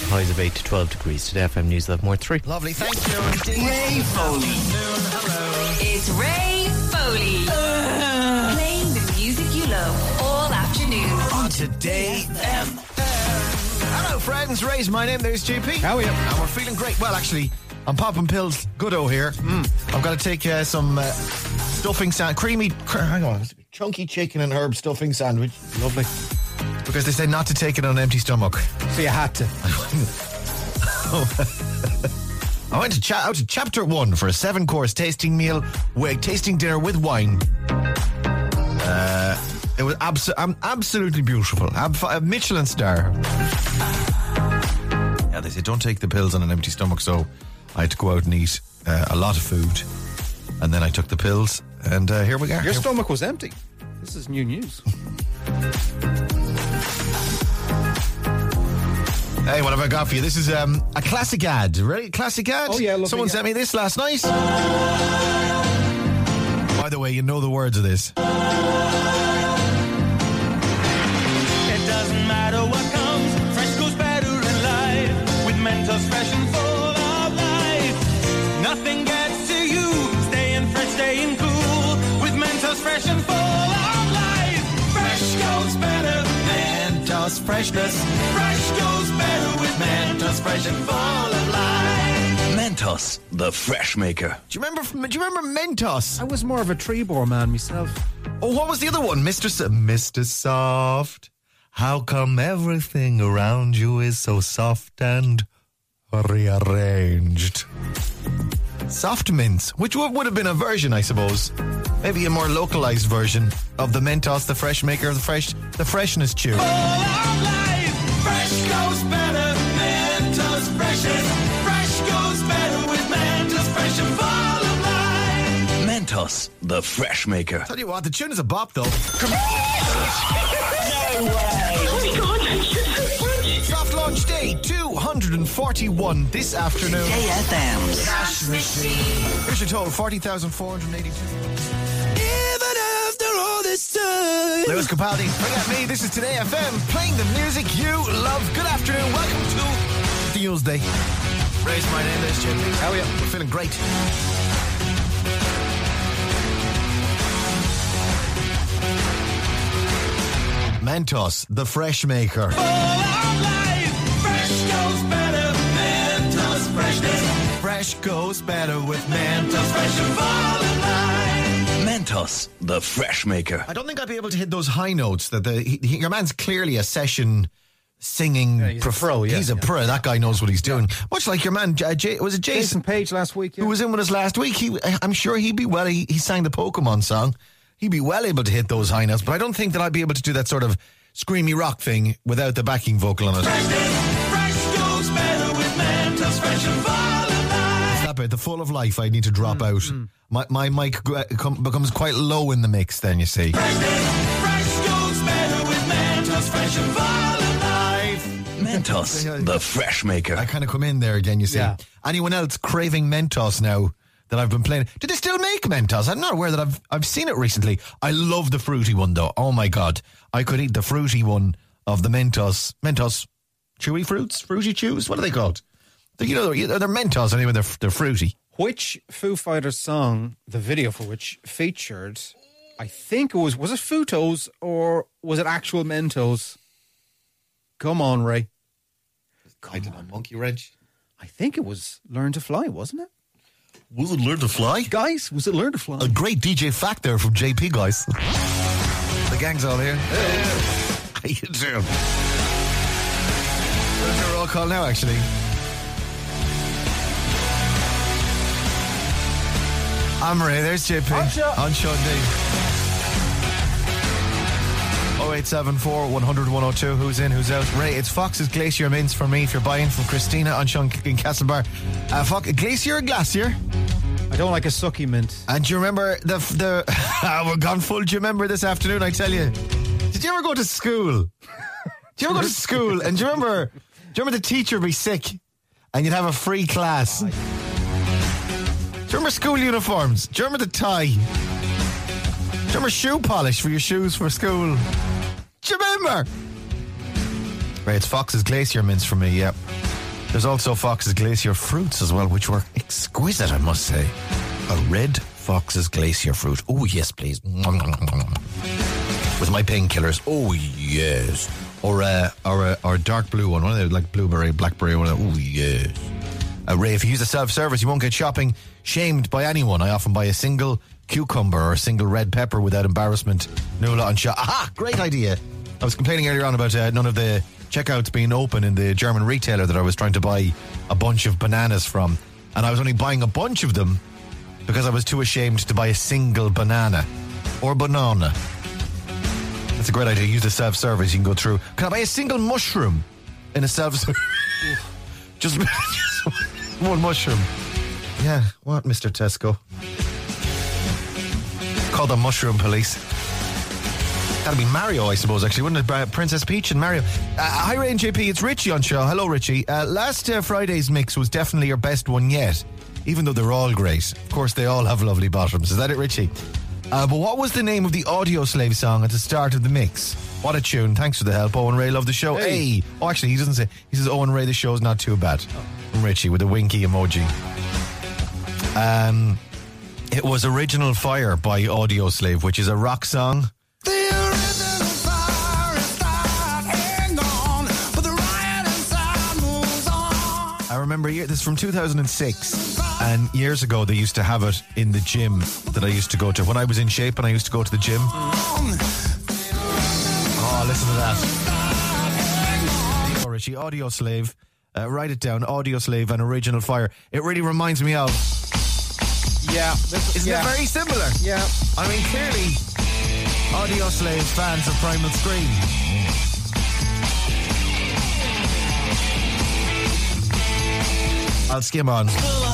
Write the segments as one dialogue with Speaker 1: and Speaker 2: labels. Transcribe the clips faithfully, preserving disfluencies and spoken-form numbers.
Speaker 1: highs of eight to twelve degrees. Today F M News, more three.
Speaker 2: Lovely, thank you.
Speaker 3: Ray Foley.
Speaker 2: Hello.
Speaker 3: It's Ray Foley. Uh. Playing the music you love all afternoon.
Speaker 2: On Today F M. Hello, friends. Ray's my name. There's J P.
Speaker 4: How are you?
Speaker 2: And we're feeling great. Well, actually, I'm popping pills. Good-o here. Mm. I've got to take uh, some uh, stuffing sandwich. Creamy, cr- hang on. Chunky chicken and herb stuffing sandwich.
Speaker 4: Lovely.
Speaker 2: Because they say not to take it on an empty stomach.
Speaker 4: So you had to.
Speaker 2: I went to cha- out to chapter one for a seven-course tasting meal, with, tasting dinner with wine. Uh, it was abso- um, absolutely beautiful. Ab- a Michelin star. Yeah, they say don't take the pills on an empty stomach, so I had to go out and eat uh, a lot of food, and then I took the pills, and uh, here we are.
Speaker 4: Your
Speaker 2: here-
Speaker 4: stomach was empty. This is new news.
Speaker 2: Hey, what have I got for you? This is um, a classic ad. Ready? Classic ad?
Speaker 4: Oh, yeah, lovely,
Speaker 2: Someone
Speaker 4: yeah.
Speaker 2: sent me this last night. By the way, you know the words of this.
Speaker 5: It doesn't matter what comes, fresh goes better in life. With Mentos fresh and full of life. Nothing gets to you, staying fresh, staying cool. With Mentos fresh and full of life. Fresh goes better, Mentos freshness. Fresh goes better with Mentos fresh and full of life.
Speaker 6: Mentos, the fresh maker.
Speaker 2: Do you remember? Do you remember Mentos?
Speaker 4: I was more of a Trebor man myself.
Speaker 2: Oh, what was the other one? Mister S- Mister Soft. How come everything around you is so soft and rearranged? Soft mints, which would would have been a version, I suppose. Maybe a more localized version of the Mentos, the fresh maker, the fresh, the freshness chew.
Speaker 5: Full of life, fresh goes better, Mentos freshness. Fresh goes better with Mentos fresh and full of life.
Speaker 6: Mentos, the fresh maker.
Speaker 2: Tell you what, the tune is a bop, though.
Speaker 5: No way. Oh my God.
Speaker 2: Soft launch day two hundred forty-one this afternoon.
Speaker 3: Today F M's
Speaker 2: Cash machine. Here's your total, forty thousand four hundred eighty-two.
Speaker 5: Even after all this time.
Speaker 2: Lewis Capaldi, bring at me. This is Today F M, playing the music you love. Good afternoon. Welcome to Tuesday. Raise my name, there's Jim. How are you? We're feeling great. Mentos, the fresh maker.
Speaker 5: Full of life, fresh goes better, Mentos freshness. Fresh goes better with Mentos fresh and full of life.
Speaker 6: Mentos, the fresh maker.
Speaker 2: I don't think I'd be able to hit those high notes. That the he, he- your man's clearly a session singing
Speaker 4: Yeah, he's a pro, yeah,
Speaker 2: he's a
Speaker 4: yeah.
Speaker 2: pro. That guy knows what he's doing. Much like your man, uh, J- was it Jason,
Speaker 4: Jason Page last week. Yeah.
Speaker 2: who was in with us last week? He, I'm sure he'd be well. He, he sang the Pokemon song. He'd be well able to hit those high notes. But I don't think that I'd be able to do that sort of screamy rock thing without the backing vocal on it.
Speaker 5: Freshness, fresh goes better with Mentos fresh and full of life.
Speaker 2: That bit, the full of life, I need to drop out. My, my mic uh, com- becomes quite low in the mix. Then you see.
Speaker 5: Freshness, fresh goes better with Mentos fresh and full of life.
Speaker 6: Mentos, the fresh maker.
Speaker 2: I kind of come in there again, you see.
Speaker 4: Yeah.
Speaker 2: Anyone else craving Mentos now that I've been playing? Do they still make Mentos? I'm not aware that I've I've seen it recently. I love the fruity one, though. Oh, my God. I could eat the fruity one of the Mentos. Mentos chewy fruits? Fruity chews? What are they called? They're, you know, they're, they're Mentos anyway. They're, they're fruity.
Speaker 4: Which Foo Fighters song, the video for which featured, I think it was, was it Futos or was it actual Mentos? Come on, Ray.
Speaker 2: I don't know. Monkey Wrench.
Speaker 4: I think it was Learn to Fly, wasn't it?
Speaker 2: Was it Learn to Fly?
Speaker 4: Guys, was it Learn to Fly?
Speaker 2: A great D J fact there from J P, guys. The gang's all here. Hey. How you doing? Where's your roll call now, actually? I'm Ray, there's J P.
Speaker 4: On show.
Speaker 2: On show indeed. oh eight seven four, one hundred, one oh two. Who's in, who's out? Ray, it's Fox's Glacier Mints for me if you're buying from Christina on Sean in Castlebar. Uh, Fox, Glacier or Glacier?
Speaker 4: I don't like a sucky mint.
Speaker 2: And do you remember the the we're gone full? Do you remember this afternoon? I tell you, did you ever go to school? Do you ever go to school? And do you remember? Do you remember the teacher would be sick, and you'd have a free class? Do you remember school uniforms? Do you remember the tie? Do you remember shoe polish for your shoes for school? Do you remember? Right, it's Fox's Glacier mints for me, yep. There's also Fox's Glacier fruits as well, which were exquisite, I must say. A red Fox's Glacier fruit. Oh, yes, please. With my painkillers. Oh, yes. Or a, or a, or a dark blue one. One of the, like blueberry, blackberry one. Oh, yes. Uh, Ray, if you use a self-service, you won't get shopping shamed by anyone. I often buy a single cucumber or a single red pepper without embarrassment. No lot on shop. Aha! Great idea. I was complaining earlier on about uh, none of the checkouts being open in the German retailer that I was trying to buy a bunch of bananas from. And I was only buying a bunch of them because I was too ashamed to buy a single banana. Or banana. That's a great idea. Use the self-service. You can go through. Can I buy a single mushroom in a self-service? just, just one mushroom. Yeah, what, Mister Tesco? Call the mushroom police. That'd be Mario, I suppose, actually, wouldn't it? Uh, Princess Peach and Mario. Uh, hi, Ray and J P. It's Richie on show. Hello, Richie. Uh, last uh, Friday's mix was definitely your best one yet, even though they're all great. Of course, they all have lovely bottoms. Is that it, Richie? Uh, but what was the name of the Audio Slave song at the start of the mix? What a tune. Thanks for the help. Owen Ray, love the show. Hey. hey. Oh, actually, he doesn't say. He says, Owen Ray, the show's not too bad. From Richie with a winky emoji. Um, it was Original Fire by Audio Slave, which is a rock song. The original fire is starting gone, but the riot inside moves on. I remember this is from two thousand six, and years ago they used to have it in the gym that I used to go to. When I was in shape and I used to go to the gym. Oh, listen to that. Oh, Richie, Audio Slave. Uh, write it down, Audio Slave and Original Fire. It really reminds me of...
Speaker 4: Yeah. This,
Speaker 2: Isn't
Speaker 4: yeah.
Speaker 2: it very similar?
Speaker 4: Yeah.
Speaker 2: I mean, clearly, Audio Slave fans of Primal Scream. I'll skim on.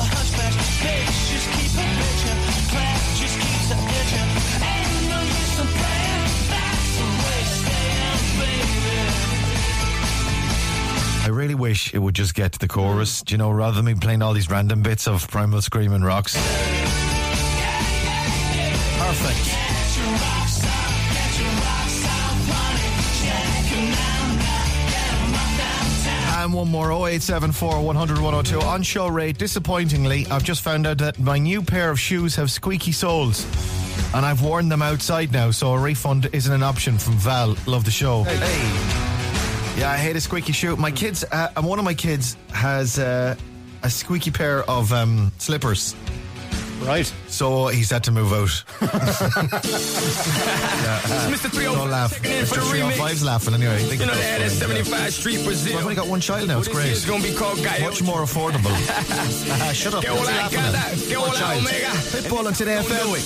Speaker 2: I really wish it would just get to the chorus, do you know, rather than me playing all these random bits of Primal Scream and Rocks. Perfect. And one more, oh eight seven four, one hundred, one oh two. On show rate, disappointingly, I've just found out that my new pair of shoes have squeaky soles. And I've worn them outside now, so a refund isn't an option from Val. Love the show. Hey. hey. Yeah, I hate a squeaky shoe. My kids, uh, and one of my kids has uh, a squeaky pair of um, slippers.
Speaker 4: Right.
Speaker 2: So he's had to move out.
Speaker 7: yeah. Mister three oh
Speaker 2: Don't laugh. Mister three oh five's laughing anyway.
Speaker 7: You know that is seventy-five Street Brazil.
Speaker 2: Well, I've only got one child now. It's great.
Speaker 7: It's going to be called Gallo.
Speaker 2: Much more affordable. uh, shut up. What's laughing at? One child. Pitbull on Today F M.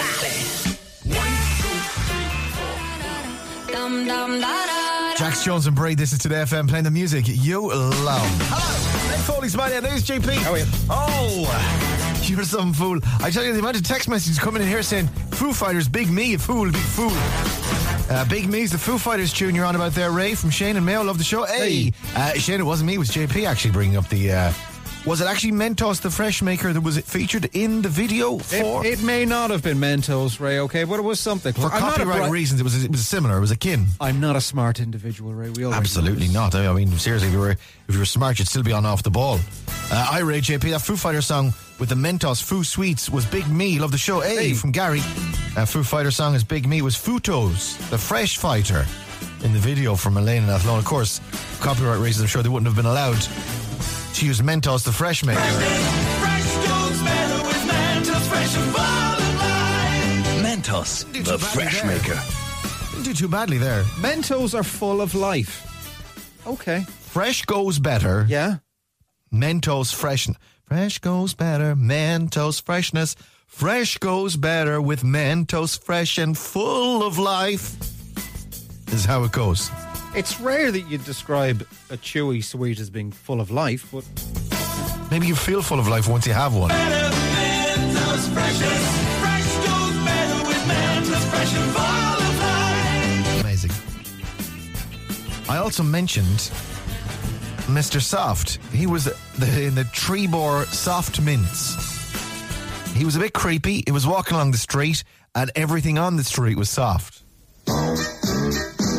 Speaker 3: Dum dum da da.
Speaker 2: Jax Jones and Braid, this is Today F M, playing the music you love. Hello, Nick Foley's my name. There's J P.
Speaker 4: How are you?
Speaker 2: Oh, you're some fool. I tell you, the amount of text messages coming in here saying, Foo Fighters, Big Me, a fool, big fool. Uh, Big Me's the Foo Fighters tune you're on about there, Ray, from Shane and Mayo. Love the show. Hey, uh, Shane, it wasn't me, it was J P actually bringing up the... Uh, was it actually Mentos, the fresh maker, that was featured in the video for?
Speaker 4: It, it may not have been Mentos, Ray, okay, but it was something.
Speaker 2: For I'm copyright bri- reasons, it was it was similar, it was akin.
Speaker 4: I'm not a smart individual, Ray. We
Speaker 2: Absolutely not. I mean, seriously, if you were if you were smart, you'd still be on off the ball. Uh, I, Ray, J P, that Foo Fighter song with the Mentos Foo Sweets was Big Me. Love the show. Hey, hey. From Gary. Uh, Foo Fighter song is Big Me was Futos, the fresh fighter, in the video from Elaine and Athlone. Of course, for copyright reasons, I'm sure they wouldn't have been allowed to use Mentos, the fresh maker.
Speaker 5: Fresh goes better with Mentos, fresh and full of life.
Speaker 6: Mentos, the fresh
Speaker 2: there.
Speaker 6: maker.
Speaker 2: Didn't do too badly there.
Speaker 4: Mentos are full of life. Okay.
Speaker 2: Fresh goes better.
Speaker 4: Yeah.
Speaker 2: Mentos fresh. Fresh goes better. Mentos freshness. Fresh goes better with Mentos fresh and full of life. This is how it goes.
Speaker 4: It's rare that you describe a chewy sweet as being full of life, but
Speaker 2: maybe you feel full of life once you have one.
Speaker 5: Better Mentos freshness. Fresh goes better with Mentos fresh and full of life.
Speaker 2: Amazing. I also mentioned Mister Soft. He was the, in the Trebor Soft Mints. He was a bit creepy. He was walking along the street, and everything on the street was soft.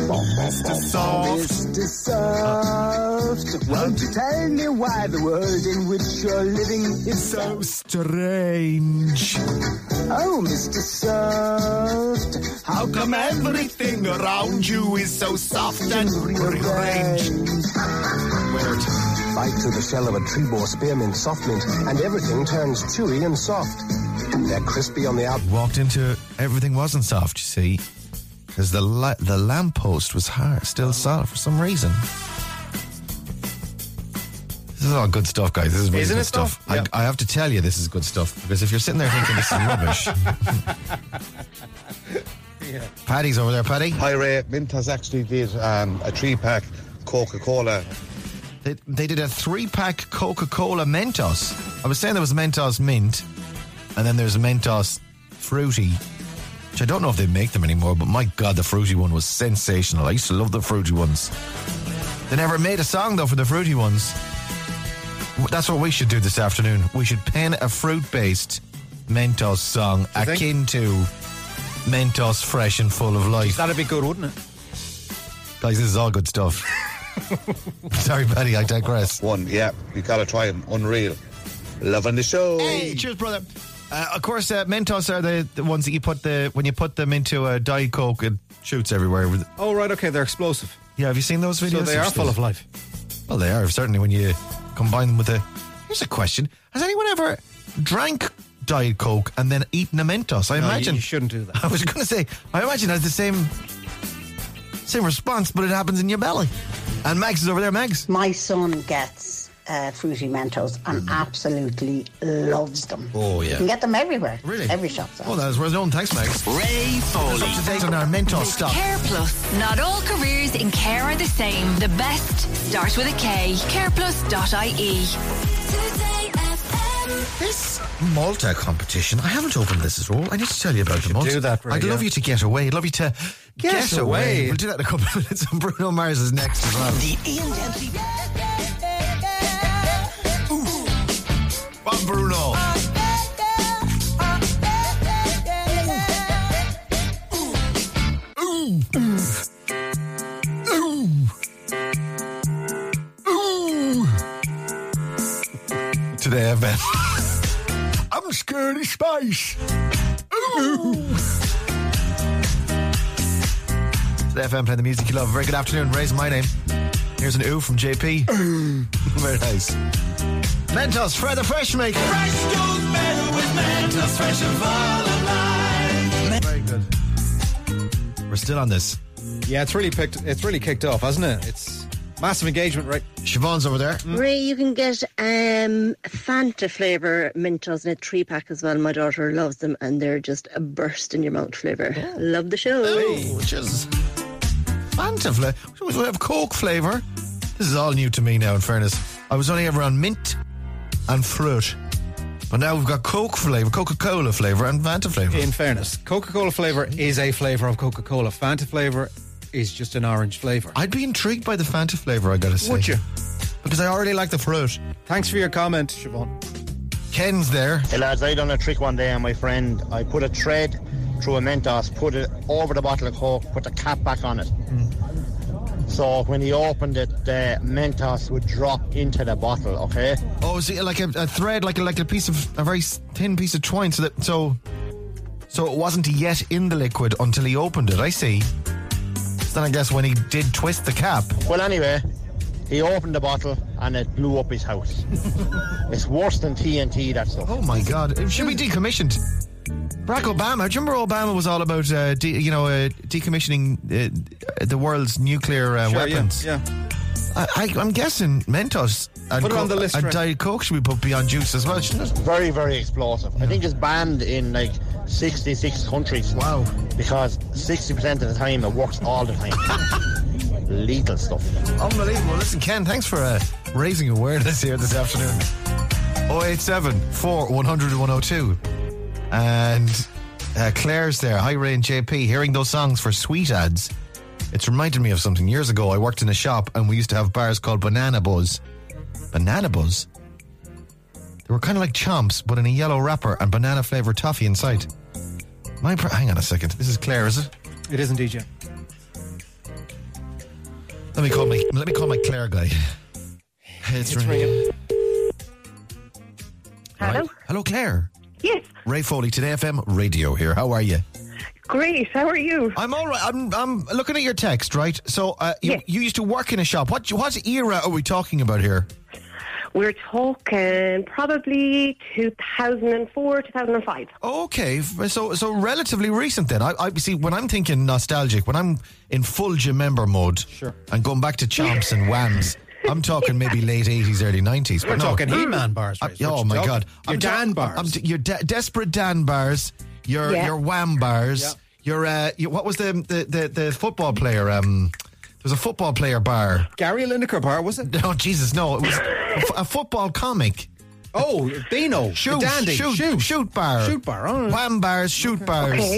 Speaker 2: Mister Soft.
Speaker 8: Mister Soft, won't you tell me why the world in which you're living is
Speaker 2: So strange.
Speaker 8: Oh, Mister Soft,
Speaker 2: How come everything around you is so soft and rearranged? Weird.
Speaker 8: bite through the shell of a tree boar spearmint, soft mint, and everything turns chewy and soft. They're crispy on the outside.
Speaker 2: Walked into everything wasn't soft, you see, because the la- the lamppost was hard, still solid for some reason. This is all good stuff, guys. This is really
Speaker 4: Isn't
Speaker 2: good
Speaker 4: it,
Speaker 2: stuff.
Speaker 4: though?
Speaker 2: I,
Speaker 4: Yeah.
Speaker 2: I have to tell you, this is good stuff, because if you're sitting there thinking this is rubbish, Paddy's over there. Paddy,
Speaker 9: Hi Ray, Mentos actually did um, a three pack Coca-Cola.
Speaker 2: they, they did a three pack Coca-Cola Mentos. I was saying there was Mentos Mint, and then there's a Mentos Fruity, which I don't know if they make them anymore, but my God, the fruity one was sensational. I used to love the fruity ones. They never made a song, though, for the fruity ones. That's what we should do this afternoon. We should pen a fruit-based Mentos song akin to Mentos Fresh and Full of Life.
Speaker 4: That'd be good, wouldn't it?
Speaker 2: Guys, this is all good stuff. Sorry, Paddy, I digress.
Speaker 9: One, yeah, you gotta try them. Unreal. Loving the show.
Speaker 2: Hey, cheers, brother. Uh, of course, uh, Mentos are the, the ones that you put the when you put them into a Diet Coke, it shoots everywhere.
Speaker 4: Oh, right, okay, they're explosive.
Speaker 2: Yeah, have you seen those videos?
Speaker 4: So they are full of life.
Speaker 2: Well, they are, certainly, when you combine them with a... Here's a question. Has anyone ever drank Diet Coke and then eaten a Mentos? I
Speaker 4: No,
Speaker 2: imagine...
Speaker 4: you shouldn't do that.
Speaker 2: I was going to say, I imagine it has the same same response, but it happens in your belly. And Max is over there. Max?
Speaker 10: My son gets uh, Fruity Mentos and absolutely loves them.
Speaker 2: Oh, yeah.
Speaker 10: You can get them everywhere.
Speaker 2: Really?
Speaker 10: Every shop. So.
Speaker 2: Oh, that's well known. Thanks, Max.
Speaker 6: Ray Foley.
Speaker 2: Up to date on our Mentos stock.
Speaker 3: Care Plus. Not all careers in care are the same. The best start with a K. care plus dot I E.
Speaker 2: This Malta competition, I haven't opened this at all. I need to tell you about the
Speaker 4: should
Speaker 2: Malta.
Speaker 4: do that, Ray,
Speaker 2: I'd love
Speaker 4: yeah.
Speaker 2: you to get away. I'd love you to get,
Speaker 4: Get
Speaker 2: away.
Speaker 4: away.
Speaker 2: We'll do that in a couple of minutes. And Bruno Mars is next as well.
Speaker 6: The Ian Dempsey.
Speaker 2: What, Bruno? Ooh. Ooh. Ooh. Today I've been. I'm scared of space. Ooh. Today F M playing the music you love. Very good afternoon. Raise my name. Here's an ooh from J P. Very nice. Mentos, Fred the Fresh Maker.
Speaker 5: Fresh goes better with Mentos Fresh and full of life.
Speaker 2: Very good. We're still on this.
Speaker 4: Yeah, it's really picked. It's really kicked off, hasn't it? It's massive engagement, right?
Speaker 2: Siobhan's over there.
Speaker 11: Ray, you can get um, Fanta flavour Mentos in a three pack as well. My daughter loves them and they're just a burst in your mouth flavour. Love the show.
Speaker 2: Oh, which is Fanta flavour. We have Coke flavour. This is all new to me now, in fairness. I was only ever on mint and fruit. But now we've got Coke flavour, Coca-Cola flavour and Fanta flavour.
Speaker 4: In fairness, Coca-Cola flavour is a flavour of Coca-Cola. Fanta flavour is just an orange flavour.
Speaker 2: I'd be intrigued by the Fanta flavour, I gotta say.
Speaker 4: Would you?
Speaker 2: Because I already like the fruit.
Speaker 4: Thanks for your comment, Siobhan.
Speaker 2: Ken's there.
Speaker 12: Hey lads, I done a trick one day on my friend. I put a thread through a Mentos, put it over the bottle of Coke, put the cap back on it. Mm. So when he opened it, the Mentos would drop into the bottle, okay?
Speaker 2: Oh, is it like a, a thread, like a, like a piece of, a very thin piece of twine, so that, so, so it wasn't yet in the liquid until he opened it, I see. So then I guess when he did twist the cap.
Speaker 12: Well, anyway, he opened the bottle and it blew up his house. It's worse than T N T, that stuff.
Speaker 2: Oh my God, it should be decommissioned. Barack Obama, do you remember Obama was all about, uh, de- you know, uh, decommissioning uh, the world's nuclear uh,
Speaker 4: Sure,
Speaker 2: weapons?
Speaker 4: Yeah. yeah.
Speaker 2: I, I, I'm guessing Mentos and,
Speaker 4: Put it on the list,
Speaker 2: and
Speaker 4: Ray.
Speaker 2: Diet Coke should be put beyond juice as well, shouldn't it?
Speaker 12: Very, very explosive. I think it's banned in like sixty-six countries.
Speaker 2: Wow.
Speaker 12: Because sixty percent of the time it works all the time. Lethal stuff.
Speaker 2: Unbelievable. Listen, Ken, thanks for uh, raising awareness here this afternoon. oh eight seven, four one hundred, one oh two. And uh, Claire's there. Hi, Ray and J P. Hearing those songs for sweet ads, it's reminded me of something. Years ago, I worked in a shop and we used to have bars called Banana Buzz. Banana Buzz? They were kind of like Chomps, but in a yellow wrapper and banana flavoured toffee inside. My pr- Hang on a second. This is Claire, is it?
Speaker 4: It is indeed, yeah.
Speaker 2: Let me call my let me call my Claire guy. It's,
Speaker 4: It's ringing.
Speaker 2: Hello, right. Hello, Claire.
Speaker 13: Yes.
Speaker 2: Ray Foley, Today F M Radio here. How are you?
Speaker 13: Great. How are you?
Speaker 2: I'm all right. I'm I'm looking at your text, right? So uh, you,
Speaker 13: yes.
Speaker 2: you used to work in a shop. What what era are we talking about here?
Speaker 13: We're talking probably two thousand four, two thousand five.
Speaker 2: Okay, so so relatively recent then. I, I see when I'm thinking nostalgic, when I'm in full gym member mode,
Speaker 4: sure,
Speaker 2: and going back to Chomps and Whams. I'm talking maybe late eighties, early nineties.
Speaker 4: We're
Speaker 2: no.
Speaker 4: talking He-Man bars. Right?
Speaker 2: I, oh my
Speaker 4: talking?
Speaker 2: God!
Speaker 4: Your
Speaker 2: I'm
Speaker 4: Dan
Speaker 2: ta-
Speaker 4: bars.
Speaker 2: I'm t- your de- desperate Dan bars. Your
Speaker 13: yeah.
Speaker 2: your Wham bars.
Speaker 4: Yeah.
Speaker 2: Your uh, your, what was the, the the the football player? Um, there was a football player bar.
Speaker 4: Gary Lineker bar, was it?
Speaker 2: No, Jesus, no. It was a, f- a football comic.
Speaker 4: Oh, Beano.
Speaker 2: Shoot,
Speaker 4: Dandy.
Speaker 2: shoot,
Speaker 4: shoot,
Speaker 2: shoot bar.
Speaker 4: Shoot bar. Oh.
Speaker 2: Wham bars, shoot
Speaker 4: okay.
Speaker 2: bars.
Speaker 13: Okay.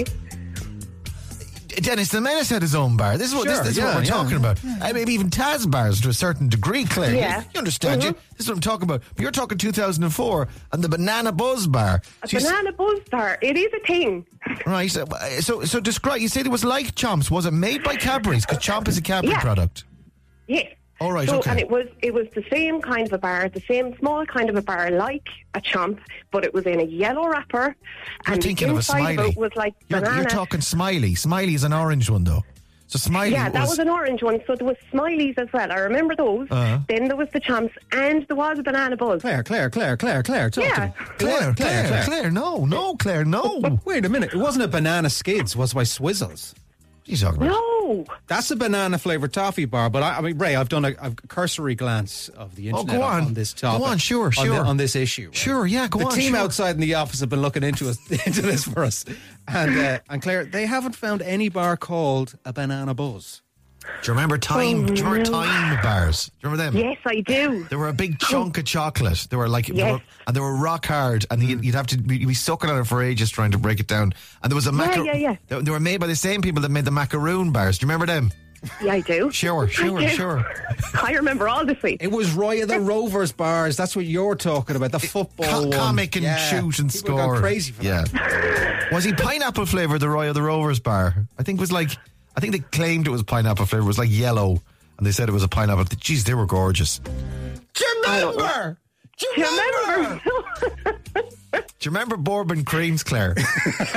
Speaker 2: Dennis the Menace had his own bar. This is what,
Speaker 4: sure,
Speaker 2: this, this is
Speaker 4: yeah,
Speaker 2: what we're
Speaker 4: yeah.
Speaker 2: talking about. Uh, maybe even Taz bars to a certain degree, Claire.
Speaker 13: Yeah.
Speaker 2: You, you understand,
Speaker 13: Mm-hmm.
Speaker 2: you? This is what I'm talking about. But you're talking two thousand four and the Banana Buzz bar.
Speaker 13: A
Speaker 2: So you s-
Speaker 13: banana buzz bar. It is a thing.
Speaker 2: Right. So, so, so describe, you said it was like Chomps. Was it made by Cadbury's? Because Chomp is a Cadbury
Speaker 13: Yeah.
Speaker 2: product.
Speaker 13: Yes.
Speaker 2: All right,
Speaker 13: so,
Speaker 2: okay.
Speaker 13: And it was it was the same kind of a bar, the same small kind of a bar like a Chomp, but it was in a yellow wrapper.
Speaker 2: You're
Speaker 13: and
Speaker 2: thinking
Speaker 13: the
Speaker 2: of a
Speaker 13: inside
Speaker 2: Smiley.
Speaker 13: it was like
Speaker 2: You're,
Speaker 13: banana.
Speaker 2: you're talking Smiley. Smiley is an orange one, though. So Smiley
Speaker 13: Yeah, that was, was an orange one. So there was Smileys as well. I remember those.
Speaker 2: Uh-huh.
Speaker 13: Then there was the Chomps, and there was a banana buzz.
Speaker 4: Claire, Claire, Claire, Claire, Claire. Talk
Speaker 13: Yeah.
Speaker 4: to me.
Speaker 2: Claire, Claire, Claire,
Speaker 4: Claire.
Speaker 2: Claire, no, no, Claire, no.
Speaker 4: Wait a minute. It wasn't a banana skids. It was by Swizzles.
Speaker 2: What are you talking about?
Speaker 13: No.
Speaker 4: That's a banana flavored toffee bar. But I, I mean, Ray, I've done a, a cursory glance of the
Speaker 2: Oh,
Speaker 4: internet
Speaker 2: go on.
Speaker 4: on this topic.
Speaker 2: Go on, sure,
Speaker 4: on,
Speaker 2: sure.
Speaker 4: the, on this issue. Right?
Speaker 2: Sure, yeah, go
Speaker 4: the
Speaker 2: on.
Speaker 4: The team
Speaker 2: sure.
Speaker 4: outside in the office have been looking into us into this for us, and uh, and Claire, they haven't found any bar called a banana buzz.
Speaker 2: Do you remember time?
Speaker 13: Oh,
Speaker 2: do you remember
Speaker 13: no.
Speaker 2: time bars? Do you remember them?
Speaker 13: Yes, I do.
Speaker 2: They were a big chunk of chocolate. They were like, they
Speaker 13: Yes.
Speaker 2: were, and they were rock hard, and you'd, you'd have to be, you'd be sucking on it for ages trying to break it down. And there was a macar-
Speaker 13: yeah, yeah.
Speaker 2: They, they were made by the same people that made the macaroon bars. Do you remember them?
Speaker 13: Yeah, I do.
Speaker 2: Sure, sure,
Speaker 13: I do.
Speaker 2: sure.
Speaker 13: I remember all the sweets.
Speaker 4: It was Roy of the Rovers bars. That's what you're talking about. The football
Speaker 2: Co-
Speaker 4: one.
Speaker 2: comic and
Speaker 4: Yeah.
Speaker 2: shoot and
Speaker 4: People
Speaker 2: score.
Speaker 4: Gone crazy for
Speaker 2: yeah.
Speaker 4: that.
Speaker 2: Was he pineapple flavour, the Roy of the Rovers bar? I think it was like, I think they claimed it was pineapple flavour. It was like yellow, and they said it was a pineapple. Jeez, they were gorgeous. Do you remember? Do you remember? Do you remember Bourbon creams, Claire? Do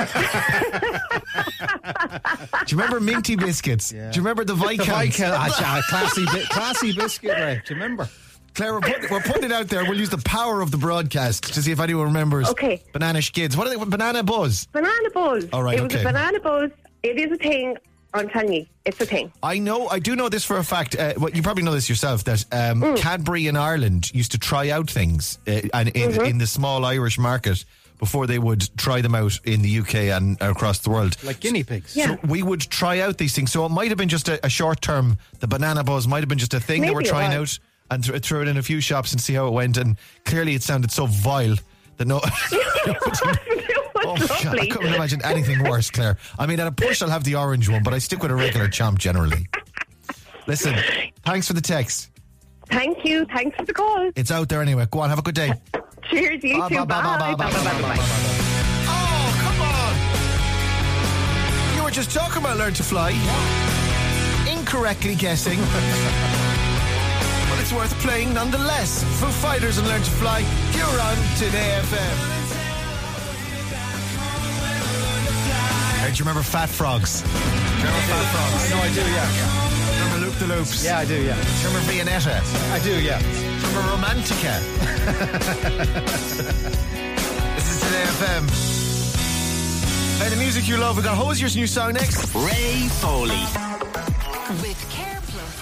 Speaker 2: you remember minty biscuits?
Speaker 4: Yeah.
Speaker 2: Do you remember the
Speaker 4: The
Speaker 2: Viscounts?
Speaker 4: Viscount, ah, classy, bi- classy biscuit, Ray. Do you remember?
Speaker 2: Claire, we're, put, we're putting it out there. We'll use the power of the broadcast to see if anyone remembers.
Speaker 13: Okay.
Speaker 2: Banana skids. What are they? Banana buzz.
Speaker 13: Banana buzz.
Speaker 2: All right,
Speaker 13: It was
Speaker 2: okay.
Speaker 13: a banana buzz. It is a thing. I'm telling you, it's a thing.
Speaker 2: I know, I do know this for a fact. Uh, well, you probably know this yourself, that um,
Speaker 13: Mm.
Speaker 2: Cadbury in Ireland used to try out things uh, and in,
Speaker 13: Mm-hmm.
Speaker 2: in the small Irish market before they would try them out in the U K and across the world.
Speaker 4: Like guinea pigs.
Speaker 13: Yeah.
Speaker 2: So we would try out these things. So it might have been just a, a short term. The banana buzz might have been just a thing they
Speaker 13: Maybe
Speaker 2: were
Speaker 13: it
Speaker 2: trying
Speaker 13: was.
Speaker 2: out and th- threw it in a few shops and see how it went. And clearly it sounded so vile that no. Oh, my God, I couldn't imagine anything worse, Claire. I mean, at a push, I'll have the orange one, but I stick with a regular Chomp generally. Listen, thanks for the text.
Speaker 13: Thank you. Thanks for the call.
Speaker 2: It's out there anyway. Go on, have a good day.
Speaker 13: Cheers, you
Speaker 2: Bye,
Speaker 13: too.
Speaker 2: bye, bye, bye,
Speaker 13: Bye.
Speaker 2: bye,
Speaker 13: Bye,
Speaker 2: bye,
Speaker 13: bye,
Speaker 2: bye,
Speaker 13: bye,
Speaker 2: bye,
Speaker 13: bye.
Speaker 2: Oh, come on. You were just talking about Learn to Fly. Incorrectly guessing. But it's worth playing nonetheless. Foo Fighters and Learn to Fly. You're on Today F M. Hey, do you remember Fat Frogs? Do you remember Fat Frogs?
Speaker 4: No, I do, yeah.
Speaker 2: Remember Loop the Loops?
Speaker 4: Yeah, I do, yeah.
Speaker 2: Do you remember Viennetta?
Speaker 4: I do, yeah.
Speaker 2: Do you remember Romantica? This is Today F M. Hey, the music you love. We got Hosier's new song next.
Speaker 6: Ray Foley.
Speaker 3: With Care Plus.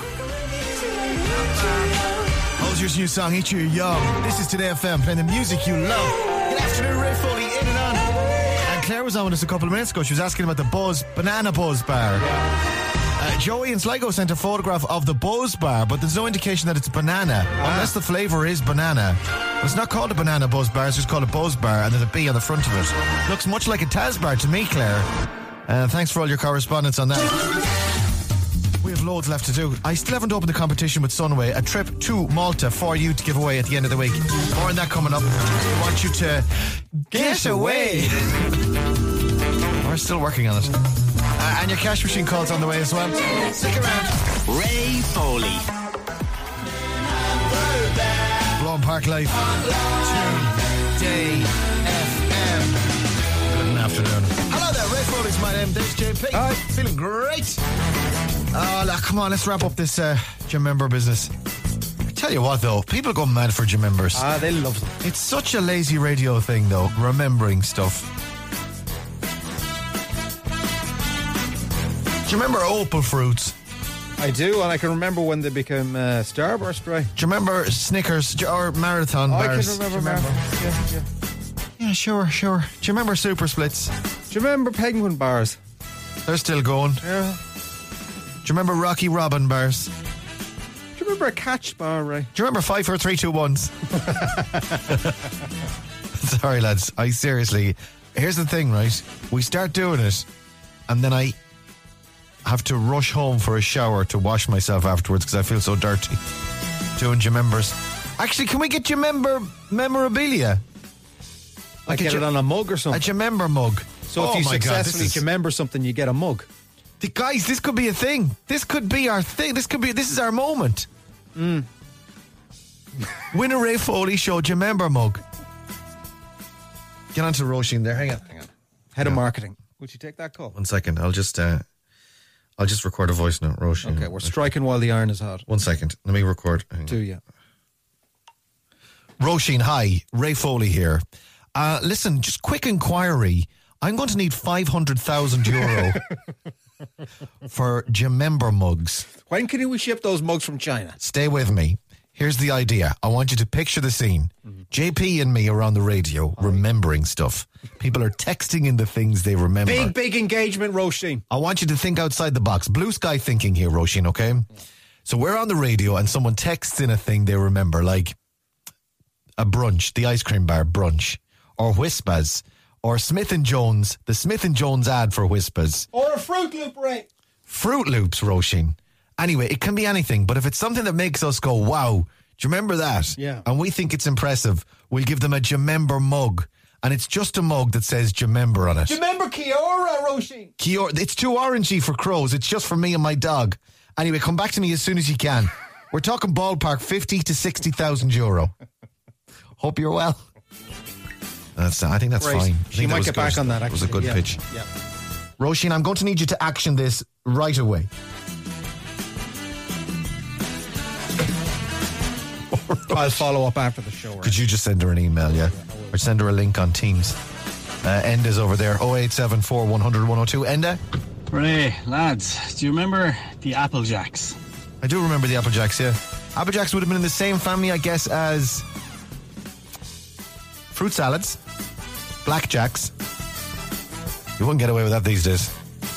Speaker 2: Hosier's new song, Eat You Young. This is Today F M, playing the music you love. Good afternoon, Ray Foley, in and on. And Claire was on with us a couple of minutes ago. She was asking about the Buzz, Banana Buzz bar. Uh, Joey in Sligo sent a photograph of the Buzz bar, but there's no indication that it's banana, unless the flavour is banana. But it's not called a Banana Buzz bar, it's just called a Buzz bar, and there's a B on the front of it. Looks much like a Taz bar to me, Claire. Uh, thanks for all your correspondence on that. We have loads left to do. I still haven't opened the competition with Sunway. A trip to Malta for you to give away at the end of the week. More on that coming up. I want you to get away. We're still working on it. Uh, and your cash machine calls on the way as well. Stick around.
Speaker 14: Ray Foley.
Speaker 2: Blowing Park Life. Today F M. Good afternoon. Hello there, Ray Foley's my name. There's J P. Hi. Feeling great. Oh, look, come on, let's wrap up this uh, gym member business. I tell you what, though, people go mad for gym members.
Speaker 4: Ah, they love them.
Speaker 2: It's such a lazy radio thing, though, remembering stuff. Do you remember Opal Fruits?
Speaker 4: I do, and I can remember when they became uh, Starburst, right?
Speaker 2: Do you remember Snickers or Marathon
Speaker 4: oh,
Speaker 2: bars?
Speaker 4: I can remember,
Speaker 2: remember?
Speaker 4: Marathon. Yeah, yeah.
Speaker 2: Yeah, sure, sure. Do you remember Super Splits?
Speaker 4: Do you remember Penguin bars?
Speaker 2: They're still going.
Speaker 4: Yeah.
Speaker 2: Do you remember Rocky Robin bars?
Speaker 4: Do you remember a Catch bar, Ray?
Speaker 2: Do you remember five, four, three, two, ones? Sorry, lads. I seriously. Here's the thing, right? We start doing it, and then I have to rush home for a shower to wash myself afterwards because I feel so dirty doing gym members. Actually, can we get gym member memorabilia?
Speaker 4: Like get it on a mug or something.
Speaker 2: A gym member mug.
Speaker 4: So
Speaker 2: oh
Speaker 4: if you
Speaker 2: my
Speaker 4: successfully
Speaker 2: God, is...
Speaker 4: gym member something, you get a mug.
Speaker 2: The, guys, this could be a thing. This could be our thing. This could be. This is our moment.
Speaker 4: Mm.
Speaker 2: Win a Ray Foley Show gym member mug. Get on to Roisin there. Hang on. Hang on.
Speaker 4: Head of marketing. Would you take that call?
Speaker 2: One second. I'll just. Uh, I'll just record a voice note, Roisin.
Speaker 4: Okay, we're striking while the iron is hot.
Speaker 2: One second. Let me record.
Speaker 4: Do you?
Speaker 2: Roisin, hi. Ray Foley here. Uh, listen, just quick inquiry. I'm going to need five hundred thousand euro for gym member mugs.
Speaker 4: When can we ship those mugs from China?
Speaker 2: Stay with me. Here's the idea. I want you to picture the scene. Mm-hmm. J P and me are on the radio oh, remembering stuff. People are texting in the things they remember.
Speaker 4: Big, big engagement, Roisin.
Speaker 2: I want you to think outside the box. Blue sky thinking here, Roisin, okay? Yeah. So we're on the radio and someone texts in a thing they remember, like a brunch, the ice cream bar brunch, or Whispas, or Smith and Jones, the Smith and Jones ad for Whispas.
Speaker 4: Or a Fruit Loop, Ray.
Speaker 2: Fruit Loops, Roisin. Anyway, it can be anything, but if it's something that makes us go, wow, do you remember that?
Speaker 4: Yeah.
Speaker 2: And we think it's impressive, we'll give them a Jamember mug. And it's just a mug that says Jamember on it.
Speaker 4: Jamember Kiora, Roisin.
Speaker 2: Kiora, it's too orangey for crows. It's just for me and my dog. Anyway, come back to me as soon as you can. We're talking ballpark fifty to sixty thousand euro. Hope you're well. That's. I think that's
Speaker 4: Great.
Speaker 2: fine. I
Speaker 4: She
Speaker 2: think
Speaker 4: might
Speaker 2: that
Speaker 4: get
Speaker 2: good.
Speaker 4: back on that, actually.
Speaker 2: It was a good
Speaker 4: yeah.
Speaker 2: pitch.
Speaker 4: Yeah.
Speaker 2: Roisin, I'm going to need you to action this right away.
Speaker 4: I'll follow up after the show. Right?
Speaker 2: Could you just send her an email, yeah? yeah or send her a link on Teams. Uh, Enda's over there, oh eight seven four, one hundred, one oh two. Enda?
Speaker 15: Ray, lads, do you remember the Apple Jacks?
Speaker 2: I do remember the Apple Jacks, yeah. Apple Jacks would have been in the same family, I guess, as fruit salads, Black Jacks. You wouldn't get away with that these days.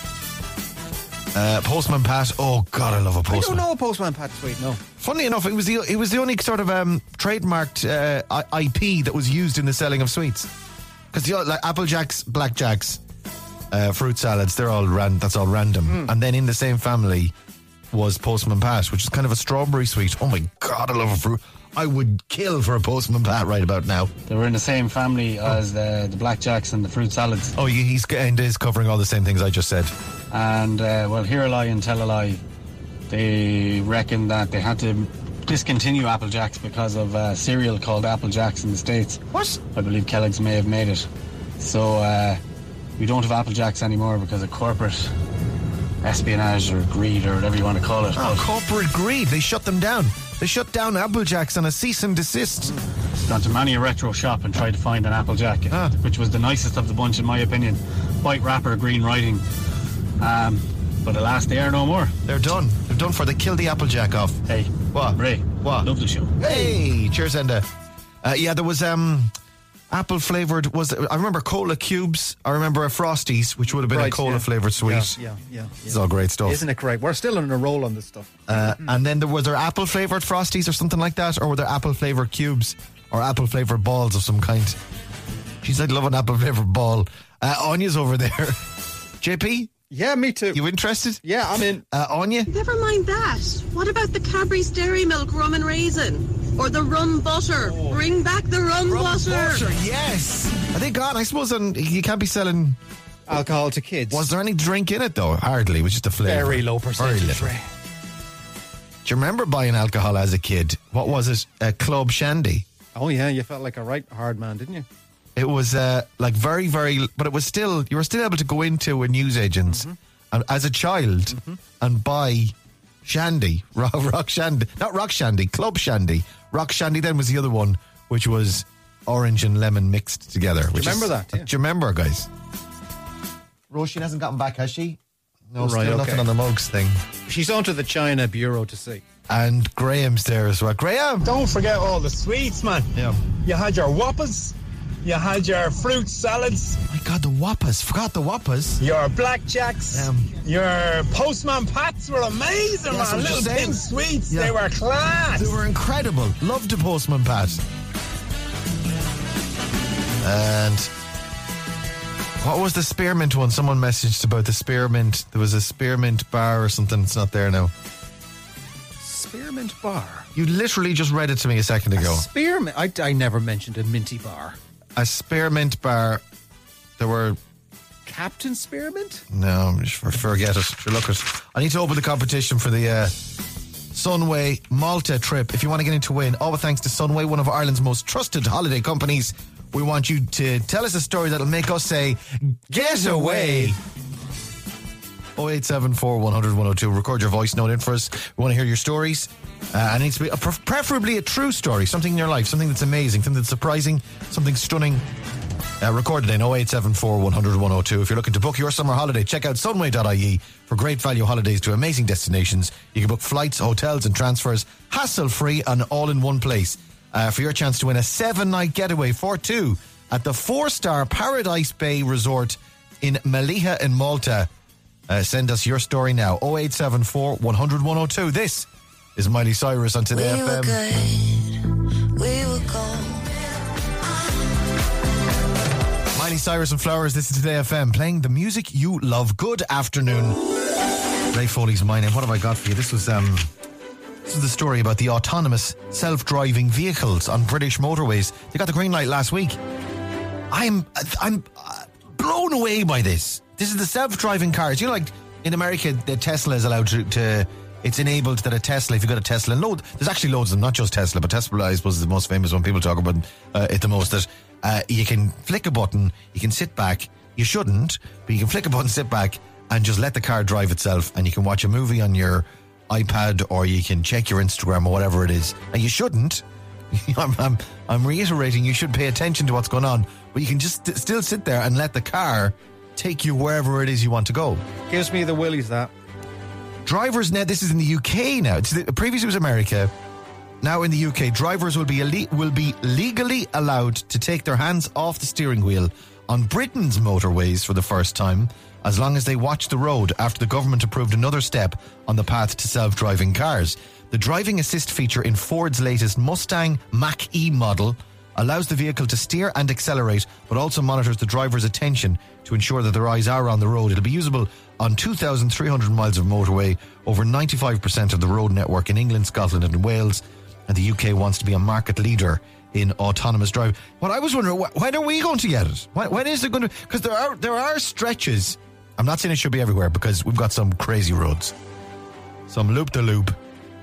Speaker 2: Uh, Postman Pat. Oh God, I love a Postman.
Speaker 4: I don't know a Postman Pat sweet. No.
Speaker 2: Funnily enough, it was the it was the only sort of um, trademarked uh, I P that was used in the selling of sweets. Because the like Apple Jacks, Black Jacks, uh, fruit salads, they're all ran. That's all random. Mm. And then in the same family was Postman Pat, which is kind of a strawberry sweet. Oh my God, I love a fruit. I would kill for a Postman Pat right about now.
Speaker 15: They were in the same family as the, the Black Jacks and the fruit salads.
Speaker 2: Oh, he's and is covering all the same things I just said.
Speaker 15: And, uh, well, hear a lie and tell a lie. They reckon that they had to discontinue Apple Jacks because of a cereal called Apple Jacks in the States.
Speaker 2: What?
Speaker 15: I believe Kellogg's may have made it. So uh, we don't have Apple Jacks anymore because of corporate espionage or greed or whatever you want to call it.
Speaker 2: Oh, corporate greed. They shut them down. They shut down Apple Jacks on a cease and desist.
Speaker 15: Gone to many a retro shop and tried to find an Apple Jack, ah. which was the nicest of the bunch in my opinion. White wrapper, green writing. Um, but alas, they are no more.
Speaker 2: They're done. They're done for. They killed the Apple Jack off.
Speaker 15: Hey,
Speaker 2: what?
Speaker 15: Ray,
Speaker 2: what?
Speaker 15: Love the show.
Speaker 2: Hey, cheers, Enda. Uh, yeah, there was um, apple flavored. Was I remember cola cubes? I remember a Frosties, which would have been
Speaker 4: right,
Speaker 2: a cola
Speaker 4: yeah.
Speaker 2: flavored sweet.
Speaker 4: Yeah, yeah, yeah, yeah.
Speaker 2: It's all great stuff,
Speaker 4: isn't it? Great. We're still on a roll on this stuff.
Speaker 2: Uh, and then there was there apple flavored Frosties or something like that, or were there apple flavored cubes or apple flavored balls of some kind? She's like, love an apple flavored ball. Uh, Anya's over there. J P.
Speaker 4: Yeah, me too.
Speaker 2: You interested?
Speaker 4: Yeah, I'm in.
Speaker 2: Uh, Anya?
Speaker 16: Never mind that. What about the Cadbury's Dairy Milk Rum and Raisin? Or the rum butter? Oh. Bring back the rum,
Speaker 2: rum
Speaker 16: butter.
Speaker 2: butter. Yes. Are they gone? I suppose um, you can't be selling
Speaker 4: alcohol to kids.
Speaker 2: Was there any drink in it though? Hardly. It was just a flavour.
Speaker 4: Very low percentage.
Speaker 2: Very little.
Speaker 4: Ray.
Speaker 2: Do you remember buying alcohol as a kid? What was it? A Club Shandy.
Speaker 4: Oh yeah, you felt like a right hard man, didn't you?
Speaker 2: It was uh, like very, very, but it was still, you were still able to go into a newsagent's
Speaker 4: Mm-hmm.
Speaker 2: and, as a child mm-hmm. and buy Shandy, rock, rock Shandy, not Rock Shandy, Club Shandy. Rock Shandy then was the other one, which was orange and lemon mixed together.
Speaker 4: Do you remember is, that? Yeah.
Speaker 2: Do you remember, guys? Roisin hasn't gotten back, has she? No,
Speaker 4: right,
Speaker 2: still
Speaker 4: okay.
Speaker 2: nothing on the mugs thing.
Speaker 4: She's on to the China Bureau to see.
Speaker 2: And Graham's there as well. Graham!
Speaker 14: Don't forget all the sweets, man.
Speaker 2: Yeah.
Speaker 14: You had your whoppers. You had your fruit salads.
Speaker 2: Oh my God, the whoppers. Forgot the whoppers.
Speaker 14: Your blackjacks. Um, your postman pats were amazing,
Speaker 2: yes,
Speaker 14: man. Little thin sweets. Yeah. They were class.
Speaker 2: They were incredible. Loved the postman pat. And what was the spearmint one? Someone messaged about the spearmint. There was a spearmint bar or something. It's not there now.
Speaker 4: Spearmint bar?
Speaker 2: You literally just read it to me a second ago.
Speaker 4: A spearmint? I, I never mentioned a minty bar.
Speaker 2: A spearmint bar. There were...
Speaker 4: Captain Spearmint?
Speaker 2: No, just forget it. Look at. I need to open the competition for the uh, Sunway Malta trip. If you want to get into win, all thanks to Sunway, one of Ireland's most trusted holiday companies. We want you to tell us a story that'll make us say, get away. oh eight seven four, one hundred, one oh two. Record your voice note in for us. We want to hear your stories. Uh, it needs to be a, preferably a true story, something in your life, something that's amazing, something that's surprising, something stunning. Uh, record it in oh eight seven four, one hundred, one oh two. If you're looking to book your summer holiday, check out sunway dot I E for great value holidays to amazing destinations. You can book flights, hotels and transfers hassle-free and all in one place. Uh, for your chance to win a seven-night getaway for two at the four-star Paradise Bay Resort in Meliha in Malta. Uh, send us your story now. oh eight seven four, one hundred, one oh two. This is Miley Cyrus on Today
Speaker 17: we
Speaker 2: F M.
Speaker 17: Were good. We were gold.
Speaker 2: Miley Cyrus and Flowers, this is Today F M, playing the music you love. Good afternoon. Ray Foley's my name. What have I got for you? This was um, this is the story about the autonomous self-driving vehicles on British motorways. They got the green light last week. I'm I'm blown away by this. This is the self-driving cars. You know, like in America, the Tesla is allowed to, to it's enabled that a Tesla, if you've got a Tesla, and load, there's actually loads of them, not just Tesla, but Tesla, I suppose, is the most famous one. People talk about uh, it the most. That uh, you can flick a button, you can sit back. You shouldn't, but you can flick a button, sit back, and just let the car drive itself, and you can watch a movie on your iPad, or you can check your Instagram or whatever it is. And you shouldn't. I'm, I'm, I'm reiterating, you should pay attention to what's going on, but you can just st- still sit there and let the car take you wherever it is you want to go.
Speaker 4: Gives me the willies, that.
Speaker 2: Drivers now, this is in the U K now. It's the, previously it was America. Now in the U K, drivers will be ele- will be legally allowed to take their hands off the steering wheel on Britain's motorways for the first time, as long as they watch the road after the government approved another step on the path to self-driving cars. The driving assist feature in Ford's latest Mustang Mach-E model allows the vehicle to steer and accelerate, but also monitors the driver's attention to ensure that their eyes are on the road. It'll be usable on two thousand three hundred miles of motorway, over ninety-five percent of the road network in England, Scotland and Wales, and the U K wants to be a market leader in autonomous driving. What I was wondering, when are we going to get it? When, when is it going to... Because there are, there are stretches. I'm not saying it should be everywhere, because we've got some crazy roads. Some loop-de-loop,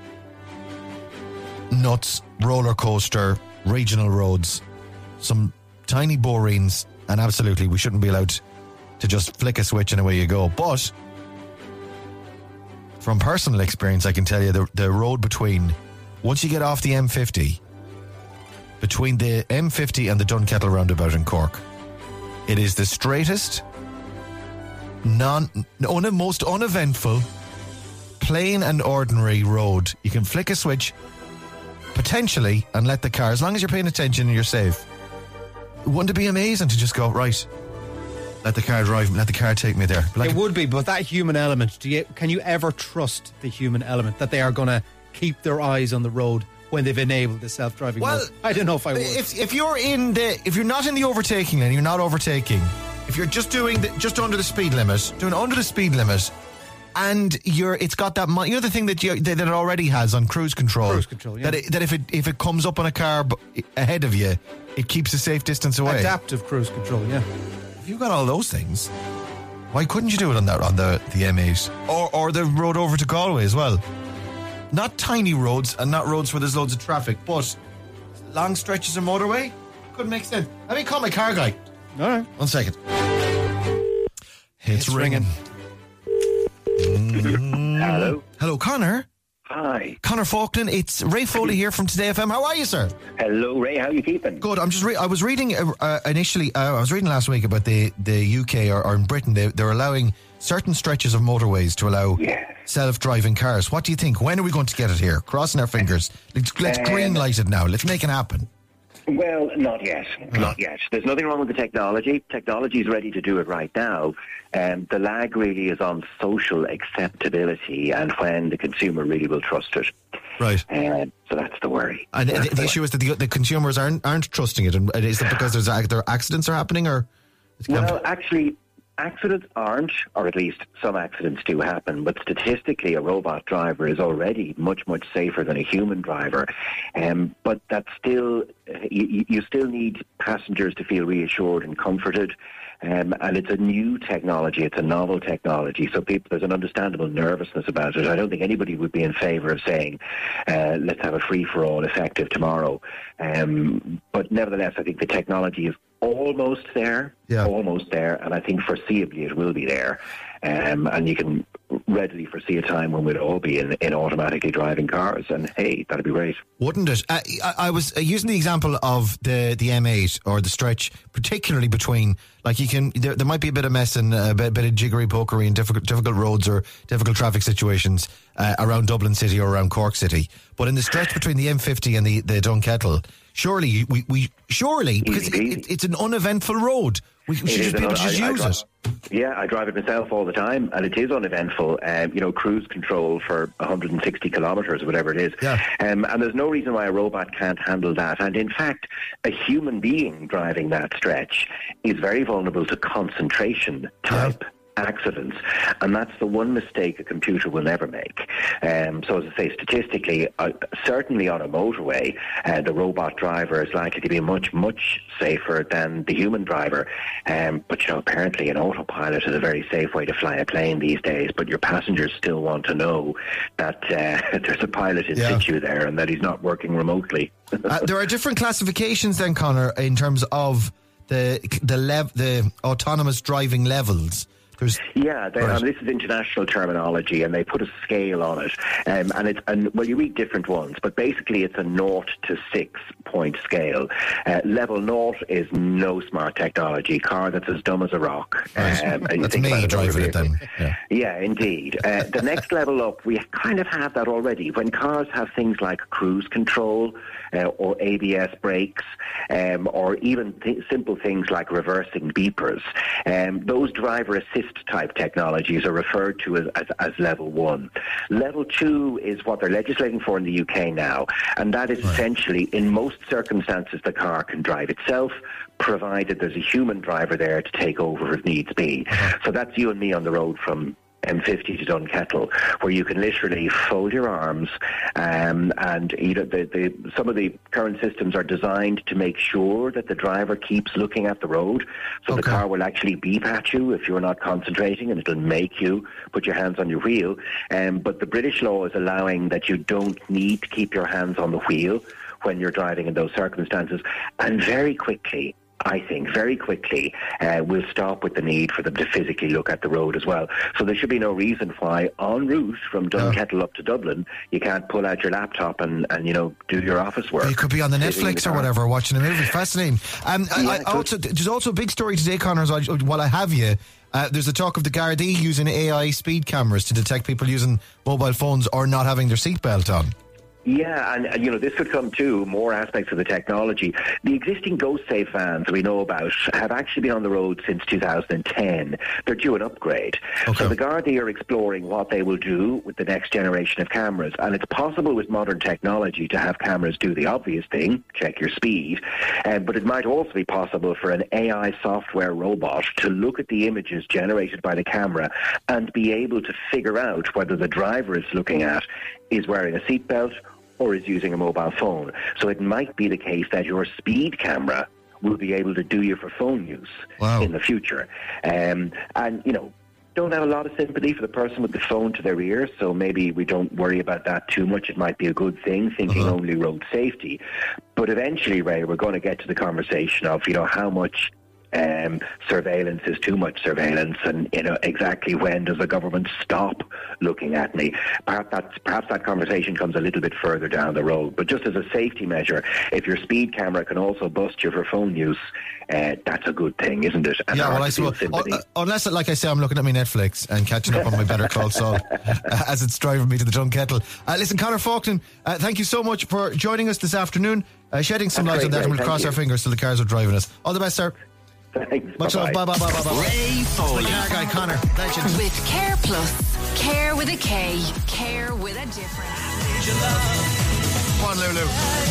Speaker 2: nuts, roller coaster, regional roads, some tiny boreens, and absolutely we shouldn't be allowed to just flick a switch and away you go. But from personal experience, I can tell you the, the road between, once you get off the M fifty, between the M fifty and the Dunkettle roundabout in Cork, it is the straightest, non, un, most uneventful, plain and ordinary road. You can flick a switch potentially and let the car, as long as you're paying attention and you're safe. Wouldn't it be amazing to just go, right, let the car drive, let the car take me there? Like,
Speaker 4: it would be, but that human element, do you, can you ever trust the human element that they are going to keep their eyes on the road when they've enabled the self-driving
Speaker 2: well,
Speaker 4: mode? I don't know if I would.
Speaker 2: If, if you're in the, if you're not in the overtaking lane, you're not overtaking. If you're just doing the, just under the speed limit, doing under the speed limit, and you're, it's got that, you know, the thing that you, that it already has on cruise control.
Speaker 4: Cruise control, yeah.
Speaker 2: That, it, that if it if it comes up on a car ahead of you, it keeps a safe distance away.
Speaker 4: Adaptive cruise control, yeah.
Speaker 2: If you've got all those things, Why couldn't you do it on that on the, the M eight? Or or the road over to Galway as well? Not tiny roads and not roads where there's loads of traffic, but long stretches of motorway? Couldn't make sense. Let me call my car guy.
Speaker 4: All right.
Speaker 2: One second. It's,
Speaker 4: It's ringing.
Speaker 2: Mm.
Speaker 18: Hello.
Speaker 2: Hello, Connor.
Speaker 18: Hi.
Speaker 2: Connor Falkland. It's Ray Foley here from Today F M. How are you, sir?
Speaker 18: Hello, Ray. How are you keeping?
Speaker 2: Good. I'm just. Re- I was reading uh, uh, initially. Uh, I was reading last week about the the U K or, or in Britain. They, they're allowing certain stretches of motorways to allow
Speaker 18: yeah.
Speaker 2: self-driving cars. What do you think? When are we going to get it here? Crossing our fingers. Let's, let's um, green light it now. Let's make it happen.
Speaker 18: Well, not yet.
Speaker 2: Oh.
Speaker 18: Not yet. There's nothing wrong with the technology. Technology is ready to do it right now. Um, the lag really is on social acceptability and when the consumer really will trust it.
Speaker 2: Right.
Speaker 18: Uh, so that's the worry.
Speaker 2: And
Speaker 18: that's
Speaker 2: the, the issue is that the, the consumers aren't aren't trusting it. And is it because there's there accidents are happening, or?
Speaker 18: Well, actually, accidents aren't, or at least some accidents do happen, but statistically a robot driver is already much, much safer than a human driver. Um, but that's still, you, you still need passengers to feel reassured and comforted. Um, and it's a new technology, it's a novel technology, so people, there's an understandable nervousness about it. I don't think anybody would be in favour of saying, uh, let's have a free-for-all effective tomorrow. Um, but nevertheless, I think the technology is almost there,
Speaker 2: yeah.
Speaker 18: almost there, and I think foreseeably it will be there. Um, and you can readily foresee a time when we'll all be in, in automatically driving cars, and hey, that'd be great.
Speaker 2: Wouldn't it? Uh, I, I was uh, using the example of the, the M eight or the stretch, particularly between, like you can, there, there might be a bit of mess and a bit, bit of jiggery pokery and difficult, difficult roads or difficult traffic situations uh, around Dublin City or around Cork City. But in the stretch between the M fifty and the, the Dunkettle, surely we, we surely because it, it, it's an uneventful road. We should just be able to just
Speaker 18: I,
Speaker 2: use
Speaker 18: I
Speaker 2: it.
Speaker 18: Yeah, I drive it myself all the time, and it is uneventful. Um, you know, cruise control for one hundred sixty kilometres, whatever it is.
Speaker 2: Yeah.
Speaker 18: Um, and there's no reason why a robot can't handle that. And in fact, a human being driving that stretch is very vulnerable to concentration type. Yeah. accidents, and that's the one mistake a computer will never make. Um, so as I say, statistically, uh, certainly on a motorway, uh, the robot driver is likely to be much, much safer than the human driver. Um, but, you know, apparently an autopilot is a very safe way to fly a plane these days, but your passengers still want to know that uh, there's a pilot in
Speaker 2: yeah.
Speaker 18: situ there and that he's not working remotely.
Speaker 2: uh, there are different classifications then, Connor, in terms of the the lev- the autonomous driving levels. There's,
Speaker 18: yeah, they, right. um, this is international terminology, and they put a scale on it. Um, and it's and well, you read different ones, but basically it's a naught to six point scale. Uh, level naught is no smart technology, car that's as dumb as a rock.
Speaker 2: Right. Um, and that's me driving it then.
Speaker 18: Yeah, yeah indeed. Uh, the next level up, we kind of have that already. When cars have things like cruise control uh, or A B S brakes, um, or even th- simple things like reversing beepers, um, those driver assist type technologies are referred to as, as, as level one. Level two is what they're legislating for in the U K now, and that is right. essentially, in most circumstances, the car can drive itself, provided there's a human driver there to take over if needs be. Uh-huh. So that's you and me on the road from M fifty to Dunkettle, where you can literally fold your arms, um, and you know, the, the, some of the current systems are designed to make sure that the driver keeps looking at the road, so okay. the car will actually beep at you if you're not concentrating, and it'll make you put your hands on your wheel. Um, but the British law is allowing that you don't need to keep your hands on the wheel when you're driving in those circumstances, and very quickly, I think, very quickly, uh, we'll stop with the need for them to physically look at the road as well. So there should be no reason why, en route from Dunkettle no. up to Dublin, you can't pull out your laptop and, and you know, do your office work.
Speaker 2: You could be on the Netflix the or whatever, watching a movie. Fascinating. Um,
Speaker 18: yeah,
Speaker 2: I, I also, there's also a big story today, Connor, while I have you. Uh, there's a talk of the Gardaí using A I speed cameras to detect people using mobile phones or not having their seatbelt on.
Speaker 18: Yeah, and, and you know, this could come to more aspects of the technology. The existing GhostSafe vans we know about have actually been on the road since two thousand ten. They're due an upgrade. Okay. So the Gardaí are exploring what they will do with the next generation of cameras. And it's possible with modern technology to have cameras do the obvious thing, check your speed. Um, but it might also be possible for an A I software robot to look at the images generated by the camera and be able to figure out whether the driver is looking at is wearing a seatbelt or is using a mobile phone. So it might be the case that your speed camera will be able to do you for phone use wow. in the future. Um, and, you know, don't have a lot of sympathy for the person with the phone to their ear, so maybe we don't worry about that too much. It might be a good thing, thinking
Speaker 2: Uh-huh.
Speaker 18: only road safety. But eventually, Ray, we're going to get to the conversation of, you know, how much um, surveillance is too much surveillance, and, you know, exactly when does the government stop looking at me? Perhaps that, perhaps that conversation comes a little bit further down the road. But just as a safety measure, if your speed camera can also bust you for phone use, uh, that's a good thing, isn't it? And
Speaker 2: Yeah,
Speaker 18: I
Speaker 2: well,
Speaker 18: have
Speaker 2: I
Speaker 18: to feel
Speaker 2: suppose,
Speaker 18: sympathy.
Speaker 2: uh, unless, like I say, I'm looking at my Netflix and catching up on my Better Call Saul uh, as it's driving me to the Dun Kettle. Uh, listen, Conor Faulkner, uh, thank you so much for joining us this afternoon, uh, shedding some
Speaker 18: That's
Speaker 2: light on
Speaker 18: great,
Speaker 2: that, and
Speaker 18: Ray,
Speaker 2: we'll cross
Speaker 18: thank
Speaker 2: our
Speaker 18: you.
Speaker 2: fingers till the cars are driving us. All the best, sir.
Speaker 18: Thanks.
Speaker 2: Much love. Bye, bye, bye, bye, bye.
Speaker 6: Ray Foley.
Speaker 2: The car guy, Conor. Legend.
Speaker 3: With Care Plus. Care with a K. Care with a difference.
Speaker 2: Come on, Lulu.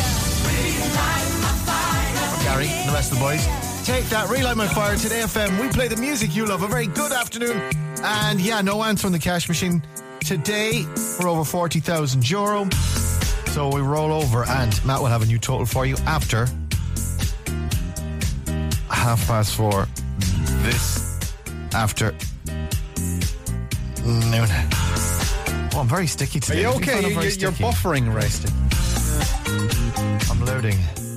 Speaker 2: Gary and the rest of the boys. Take that, Relight My Fire, Today F M. We play the music you love. A very good afternoon. And yeah, no answer on the cash machine. Today, we're over forty thousand euro. So we roll over, and Matt will have a new total for you after half past four. This after noon. Oh, I'm very sticky
Speaker 4: Are
Speaker 2: today.
Speaker 4: you
Speaker 2: I
Speaker 4: okay?
Speaker 2: find I'm
Speaker 4: You-
Speaker 2: very
Speaker 4: you- You're
Speaker 2: sticky.
Speaker 4: buffering, Ray.
Speaker 2: I'm loading.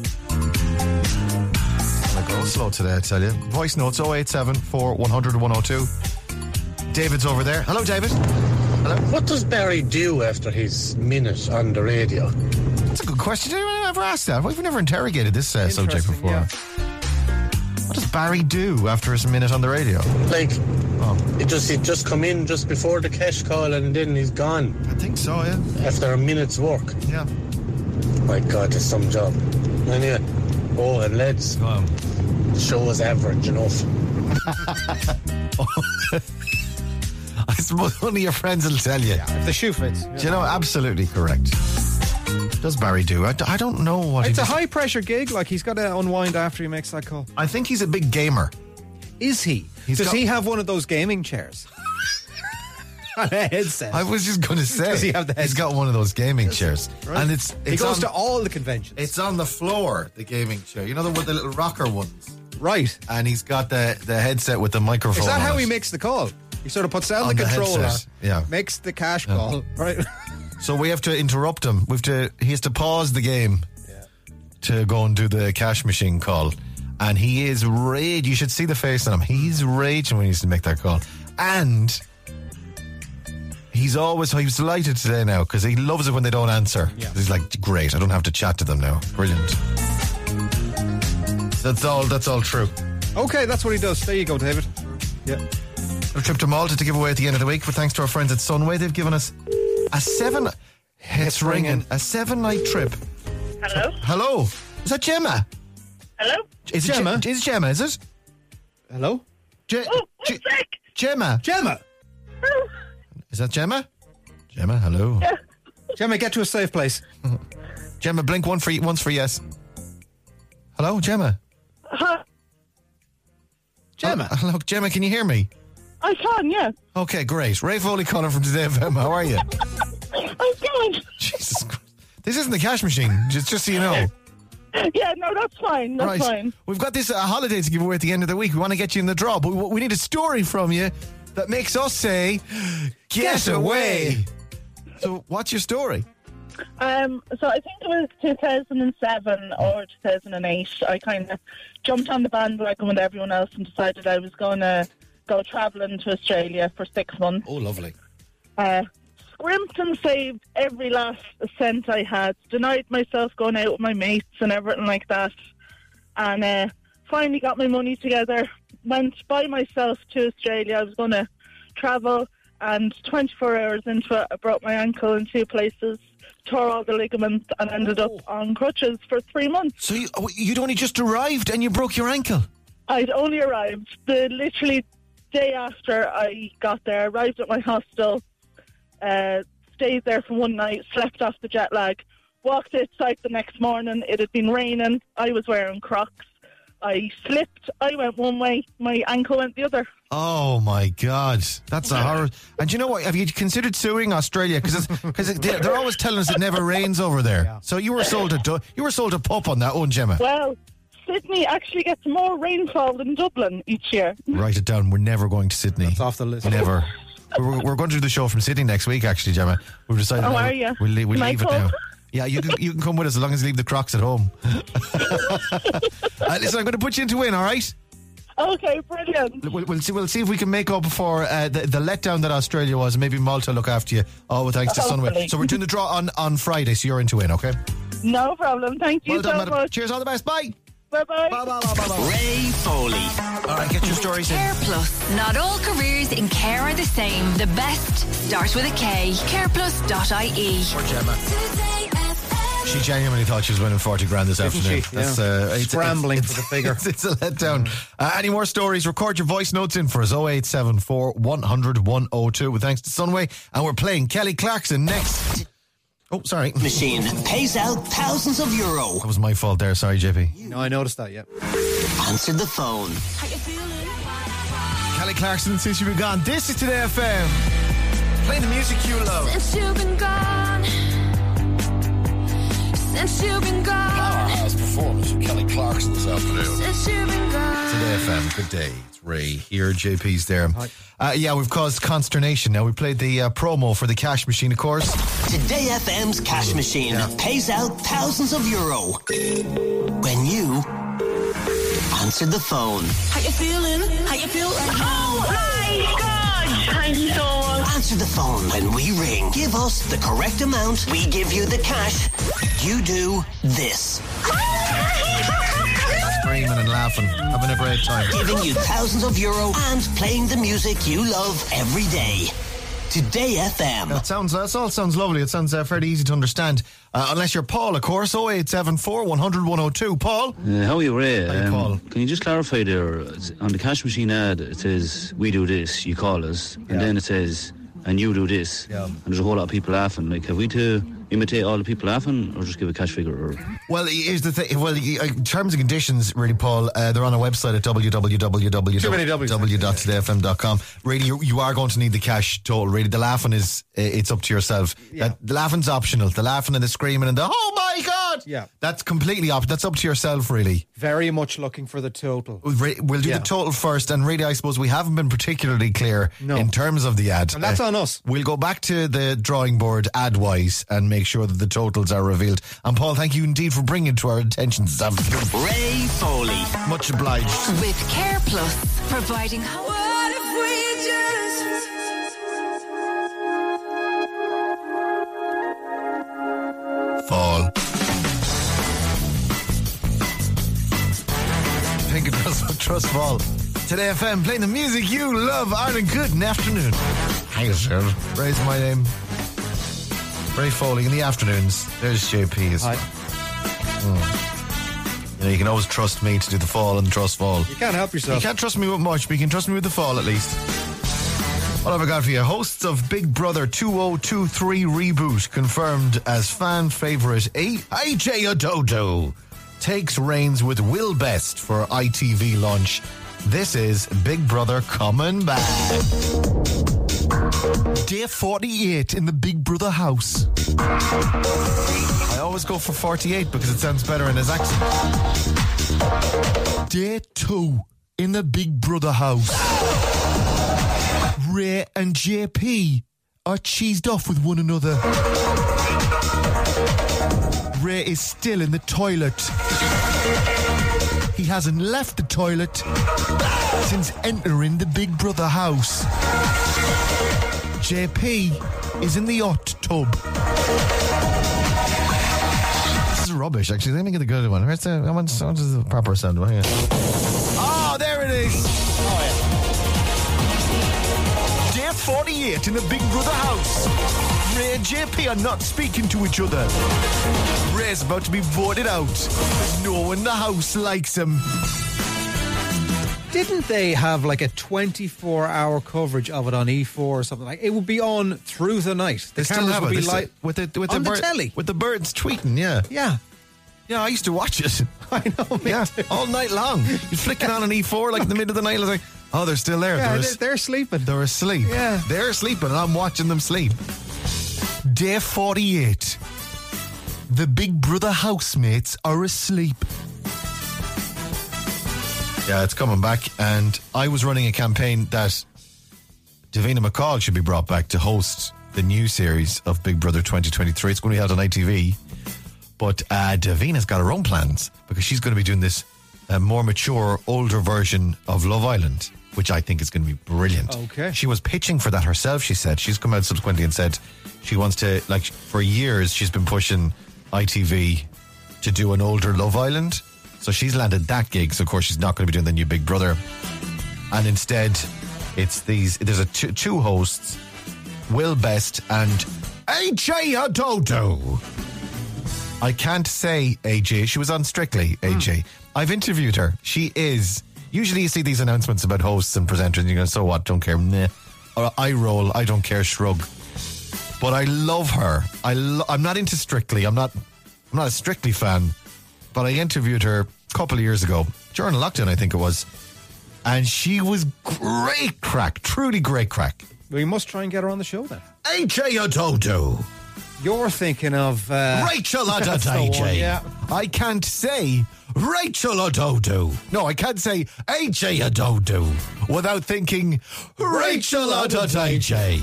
Speaker 2: I go slow today, I tell you. Voice notes oh eight seven, four one hundred, one oh two. David's over there. Hello, David. Hello.
Speaker 19: What does Barry do after his minute on the radio?
Speaker 2: That's a good question. Did anyone ever ask that? We've never interrogated this uh, subject
Speaker 4: Interesting,
Speaker 2: before.
Speaker 4: yeah.
Speaker 2: What does Barry do after his minute on the radio?
Speaker 19: Like,
Speaker 2: Oh,
Speaker 19: it just he just come in just before the cash call and then he's gone
Speaker 2: I think so, yeah.
Speaker 19: after a minute's work.
Speaker 2: Yeah.
Speaker 19: My God, it's some job. Anyway, oh, and lads,
Speaker 2: Um,
Speaker 19: show was average enough.
Speaker 2: I suppose one of your friends will tell you.
Speaker 4: If the shoe fits.
Speaker 2: Do you know, absolutely correct. Does Barry do? I, d- I don't know what
Speaker 4: It's
Speaker 2: he
Speaker 4: a
Speaker 2: does.
Speaker 4: high pressure gig. Like, he's got to unwind after he makes that call.
Speaker 2: I think he's a big gamer.
Speaker 4: Is he?
Speaker 2: He's
Speaker 4: Does
Speaker 2: got-
Speaker 4: he have one of those gaming chairs? And a headset.
Speaker 2: I was just going to say,
Speaker 4: Does he have the
Speaker 2: he's
Speaker 4: headset?
Speaker 2: got one of those gaming chairs,
Speaker 4: Right.
Speaker 2: and it's, it's
Speaker 4: he goes
Speaker 2: on,
Speaker 4: to all the conventions.
Speaker 2: It's on the floor, the gaming chair. You know the with the little rocker ones,
Speaker 4: right.
Speaker 2: and he's got the the headset with the microphone.
Speaker 4: Is that
Speaker 2: on
Speaker 4: how
Speaker 2: it.
Speaker 4: he makes the call? He sort of puts down
Speaker 2: On
Speaker 4: the
Speaker 2: the
Speaker 4: controller,
Speaker 2: headset, yeah.
Speaker 4: makes the cash
Speaker 2: Yeah.
Speaker 4: call, right?
Speaker 2: So we have to interrupt him. We have to. He has to pause the game to go and do the cash machine call, and he is rage. You should see the face on him. He's raging when he used to make that call, and he's always he's delighted today now because he loves it when they don't answer.
Speaker 4: Yeah.
Speaker 2: He's like, great, I don't have to chat to them now. Brilliant. That's all. That's all true.
Speaker 4: Okay, that's what he does. There you go, David. Yeah.
Speaker 2: A trip to Malta to give away at the end of the week, but thanks to our friends at Sunway, they've given us a seven. It's ringing. A seven night trip.
Speaker 20: Hello?
Speaker 2: Hello. Is that Gemma?
Speaker 20: Hello?
Speaker 2: Is it
Speaker 4: Gemma?
Speaker 2: Ge- is Gemma, is it?
Speaker 4: Hello?
Speaker 2: Je-
Speaker 20: Oh,
Speaker 2: Ge-
Speaker 20: one sec.
Speaker 2: Gemma.
Speaker 4: Gemma.
Speaker 20: Hello?
Speaker 2: Is that Gemma? Gemma, hello.
Speaker 20: Yeah.
Speaker 4: Gemma, get to a safe place.
Speaker 2: Gemma, blink one for once for yes. Hello, Gemma.
Speaker 20: Hi.
Speaker 4: Gemma.
Speaker 2: Uh, hello, Gemma, can you hear me?
Speaker 20: I can, yeah.
Speaker 2: Okay, great. Ray Foley calling from Today F M. How are you?
Speaker 20: I'm going.
Speaker 2: Jesus Christ. This isn't the cash machine, just, just so you know.
Speaker 20: Yeah, no, that's fine. That's
Speaker 2: Right.
Speaker 20: fine.
Speaker 2: We've got this uh, holiday to give away at the end of the week. We want to get you in the draw, but we, we need a story from you that makes us say, get,
Speaker 4: Get
Speaker 2: away.
Speaker 4: away.
Speaker 2: So, what's your story?
Speaker 20: Um, so I think it was two thousand seven or two thousand eight. I kind of jumped on the bandwagon with everyone else and decided I was going to go travelling to Australia for six months.
Speaker 2: Oh, lovely.
Speaker 20: Uh, scrimped and saved every last cent I had. Denied myself going out with my mates and everything like that. And uh, finally got my money together. Went by myself to Australia. I was going to travel, and twenty-four hours into it, I broke my ankle in two places, tore all the ligaments, and ended up on crutches for three months.
Speaker 2: So, you, oh, you'd only just arrived and you broke your ankle?
Speaker 20: I'd only arrived the literally day after I got there, arrived at my hostel, uh, stayed there for one night, slept off the jet lag, walked outside the next morning. It had been raining. I was wearing Crocs. I slipped. I went one way. My ankle went the other.
Speaker 2: Oh my God, that's a horror! And you know what? Have you considered suing Australia? Because because they're, they're always telling us it never rains over there. So you were sold a du- you were sold a pup on that one, Gemma.
Speaker 20: Well, Sydney actually gets more rainfall than Dublin each year.
Speaker 2: Write it down. We're never going to Sydney.
Speaker 4: It's off the list.
Speaker 2: Never. we're, we're going to do the show from Sydney next week, actually, Gemma. We've decided.
Speaker 20: Oh,
Speaker 2: now
Speaker 20: are you?
Speaker 2: We'll, leave, we'll leave it
Speaker 20: Michael?
Speaker 2: now. Yeah, you can, you can come with us as long as you leave the Crocs at home. uh, listen, I'm going to put you into win, all right?
Speaker 20: Okay, brilliant.
Speaker 2: We'll, we'll see. We'll see if we can make up for uh, the, the letdown that Australia was. Maybe Malta look after you. Oh, well, thanks to Sunway.
Speaker 20: Hopefully.
Speaker 2: So we're doing the draw on, on Friday. So you're into win, okay?
Speaker 20: No problem. Thank you
Speaker 2: Well done,
Speaker 20: so
Speaker 2: madam.
Speaker 20: much.
Speaker 2: Cheers. All the best. Bye.
Speaker 20: Bye-bye.
Speaker 2: Bye-bye.
Speaker 6: Ray Foley.
Speaker 2: All right, get your stories in.
Speaker 3: Care Plus. Not all careers in care are the same. The best start with a K. care plus dot I E.
Speaker 2: Poor Gemma. She genuinely thought she was winning forty grand this
Speaker 4: Didn't
Speaker 2: afternoon.
Speaker 4: she?
Speaker 2: That's,
Speaker 4: Yeah.
Speaker 2: uh, it's,
Speaker 4: Scrambling
Speaker 2: it's,
Speaker 4: for the figure.
Speaker 2: It's, it's a letdown. Uh, any more stories? Record your voice notes in for us. oh eight seven four, one hundred, one oh two with thanks to Sunway. And we're playing Kelly Clarkson next. Oh, sorry.
Speaker 6: Machine pays out thousands of euro.
Speaker 2: That was my fault there. Sorry, J P.
Speaker 4: No, I noticed that, yeah.
Speaker 6: Answer the phone.
Speaker 2: Kelly Clarkson, since you've been gone. This is Today F M. Playing the music you love.
Speaker 17: Since you've been gone. Since you've been gone.
Speaker 2: Powerhouse performance from Kelly Clarkson this afternoon.
Speaker 17: Since you've been gone.
Speaker 2: Today F M, good day. It's Ray here. J P's there. Uh, yeah, we've caused consternation. Now we played the uh, promo for the cash machine, of course.
Speaker 6: Today F M's cash machine pays out thousands of euro when you answer the phone.
Speaker 17: How you feeling? How you feeling?
Speaker 20: Oh my God! Thank you so much.
Speaker 6: Answer the phone when we ring. Give us the correct amount. We give you the cash. You do this.
Speaker 2: Screaming and laughing, having a great time.
Speaker 6: Giving you thousands of euro and playing the music you love every day. Today F M.
Speaker 2: That sounds, that all sounds lovely. It sounds uh, fairly easy to understand. Uh, unless you're Paul, of course. oh eight seven four, one hundred, one oh two. Paul?
Speaker 21: Uh, how are you, Ray?
Speaker 2: Hi, Paul.
Speaker 21: Can you just clarify there? On the cash machine ad, it says, we do this, you call us. And
Speaker 2: Yeah.
Speaker 21: then it says, and you do this.
Speaker 2: Yeah.
Speaker 21: And there's a whole lot of people laughing. Like, have we to imitate all the people laughing or just give a cash figure? Or
Speaker 2: Well, here's the thing. Well, uh, terms and conditions, really, Paul, uh, they're on our website at w w w
Speaker 4: Too many W's.
Speaker 2: w dot today f m dot com. Really, you, you are going to need the cash total. Really, the laughing is, uh, it's up to yourself.
Speaker 4: Yeah.
Speaker 2: That, the laughing's optional. The laughing and the screaming and the, oh my God!
Speaker 4: Yeah.
Speaker 2: That's completely up. That's up to yourself, really.
Speaker 4: Very much looking for the total.
Speaker 2: We'll re- we'll do
Speaker 4: Yeah.
Speaker 2: the total first, and really, I suppose we haven't been particularly clear
Speaker 4: No.
Speaker 2: in terms of the ad.
Speaker 4: And that's
Speaker 2: Uh,
Speaker 4: on us.
Speaker 2: We'll go back to the drawing board ad-wise and make sure that the totals are revealed. And Paul, thank you indeed for bringing it to our attention this afternoon.
Speaker 6: Ray Foley.
Speaker 2: Much obliged.
Speaker 3: With Care Plus, providing
Speaker 17: What if we just
Speaker 2: Fall. Think it does trust fall. Today F M playing the music you love. Ireland, good afternoon. Hi, sir. Ray's my name. Ray Foley in the afternoons. There's J P's.
Speaker 4: Hi.
Speaker 2: Mm. You know, you can always trust me to do the fall and trust fall.
Speaker 4: You can't help
Speaker 2: You
Speaker 4: yourself.
Speaker 2: can't trust me with much, but you can trust me with the fall at least. What have I got for you? Hosts of Big Brother two thousand twenty-three reboot confirmed as fan favourite A J Ododo takes reins with Will Best for I T V launch. This is Big Brother coming back. Day forty-eight in the Big Brother house. I always go for forty-eight because it sounds better in his accent. Day two in the Big Brother house. Ray and J P are cheesed off with one another. Ray is still in the toilet. He hasn't left the toilet since entering the Big Brother house. J P is in the hot tub. This is rubbish, actually. Let me get the good one. Where's the, I want, I want the proper sound. Hang on. Oh, there it is. Oh, yeah. Day forty-eight in the Big Brother house. Ray and J P are not speaking to each other. Ray's about to be voted out. No one in the house likes him.
Speaker 4: Didn't they have like a twenty-four hour coverage of it on E four or something? Like it would be on through the night. The
Speaker 2: They still
Speaker 4: cameras
Speaker 2: have
Speaker 4: would
Speaker 2: it.
Speaker 4: be
Speaker 2: They still-
Speaker 4: light
Speaker 2: with the with
Speaker 4: on
Speaker 2: the,
Speaker 4: the
Speaker 2: bird-
Speaker 4: telly.
Speaker 2: with the birds tweeting. Yeah,
Speaker 4: Yeah,
Speaker 2: yeah. I used to watch it.
Speaker 4: I know. Me
Speaker 2: Yeah,
Speaker 4: too.
Speaker 2: all night long. You're flicking on an E four like in the middle of the night. I was like, oh, they're still there.
Speaker 4: Yeah,
Speaker 2: they're,
Speaker 4: they're,
Speaker 2: as-
Speaker 4: they're sleeping.
Speaker 2: they're asleep.
Speaker 4: Yeah.
Speaker 2: They're sleeping and I'm watching them sleep. Day forty-eight. The Big Brother housemates are asleep. Yeah, it's coming back. And I was running a campaign that Davina McCall should be brought back to host the new series of Big Brother twenty twenty-three. It's going to be held on I T V. But uh, Davina's got her own plans because she's going to be doing this uh, more mature, older version of Love Island, which I think is going to be brilliant.
Speaker 4: Okay.
Speaker 2: She was pitching for that herself, she said. She's come out subsequently and said she wants to, like, for years she's been pushing I T V to do an older Love Island. So she's landed that gig. So, of course, she's not going to be doing the new Big Brother. And instead, it's these, there's a two, two hosts, Will Best and A J Adodo. I can't say A J. She was on Strictly, A J. Mm. I've interviewed her. She is. Usually you see these announcements about hosts and presenters and you go, so what, don't care, nah. Or I roll, I don't care, shrug. But I love her. I lo- I'm not into Strictly. I'm not I'm not a Strictly fan. But I interviewed her a couple of years ago, during lockdown I think it was. And she was great crack, truly great crack.
Speaker 4: We must try and get her on the show then.
Speaker 2: A J Adodo.
Speaker 4: You're thinking of uh,
Speaker 2: Rachel Adodo.
Speaker 4: Yeah.
Speaker 2: I can't say Rachel Adodo. No, I can't say A J Adodo without thinking Rachel Adodo.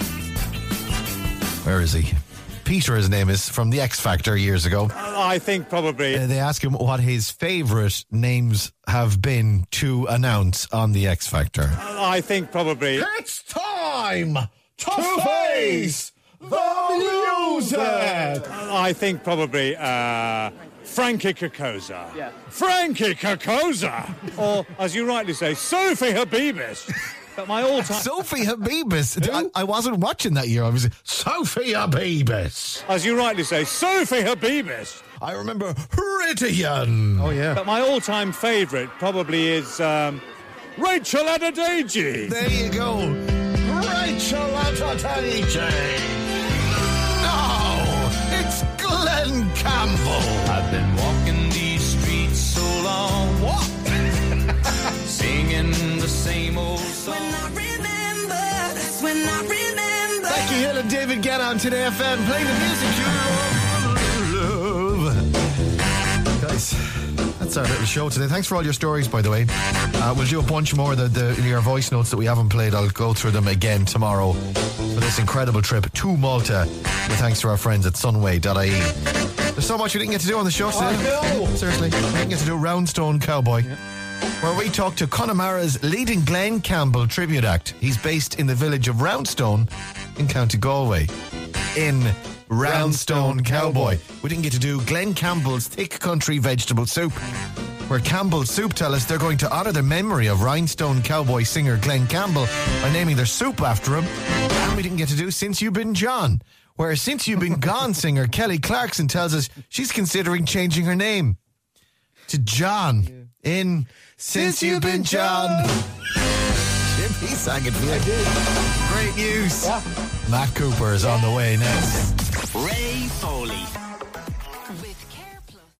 Speaker 2: Where is he? Peter, his name is, from the X Factor years ago.
Speaker 1: I think probably.
Speaker 2: Uh, they ask him what his favourite names have been to announce on the X Factor.
Speaker 1: I think probably.
Speaker 2: It's time to face the music.
Speaker 1: I think probably uh, Frankie Kokoza. Yeah. Frankie Kokoza. Or, as you rightly say, Sophie Habibis. But my all-time...
Speaker 2: Sophie Habibis. I, I wasn't watching that year. I was Sophie Habibis.
Speaker 1: As you rightly say, Sophie Habibis.
Speaker 2: I remember Ridian.
Speaker 4: Oh, yeah.
Speaker 1: But my all-time favourite probably is um, Rachel Adedeji.
Speaker 2: There you go. Rachel Adedeji. No, it's Glenn Campbell.
Speaker 5: I've been walking these streets so long. What? Singing the same old song.
Speaker 17: When I remember, that's when I remember.
Speaker 2: Becky Hill and David Guetta on Today F M. Play the music you love. Guys, that's our little show today. Thanks for all your stories, by the way. Uh, we'll do a bunch more. The, the your voice notes that we haven't played, I'll go through them again tomorrow for this incredible trip to Malta. With thanks to our friends at sunway dot I E. There's so much we didn't get to do on the show today.
Speaker 4: Oh, no.
Speaker 2: Seriously, we didn't get to do Roundstone Cowboy. Yeah. Where we talk to Connemara's leading Glenn Campbell tribute act. He's based in the village of Roundstone in County Galway. In Roundstone Cowboy. We didn't get to do Glenn Campbell's thick country vegetable soup, where Campbell Soup tell us they're going to honour the memory of Rhinestone Cowboy singer Glenn Campbell by naming their soup after him. And we didn't get to do Since You've Been John, where Since You've Been Gone singer Kelly Clarkson tells us she's considering changing her name to John in Since You've Been John. Jimmy sang it for you. Great news. Yeah. Matt Cooper is on the way next.
Speaker 6: Ray Foley.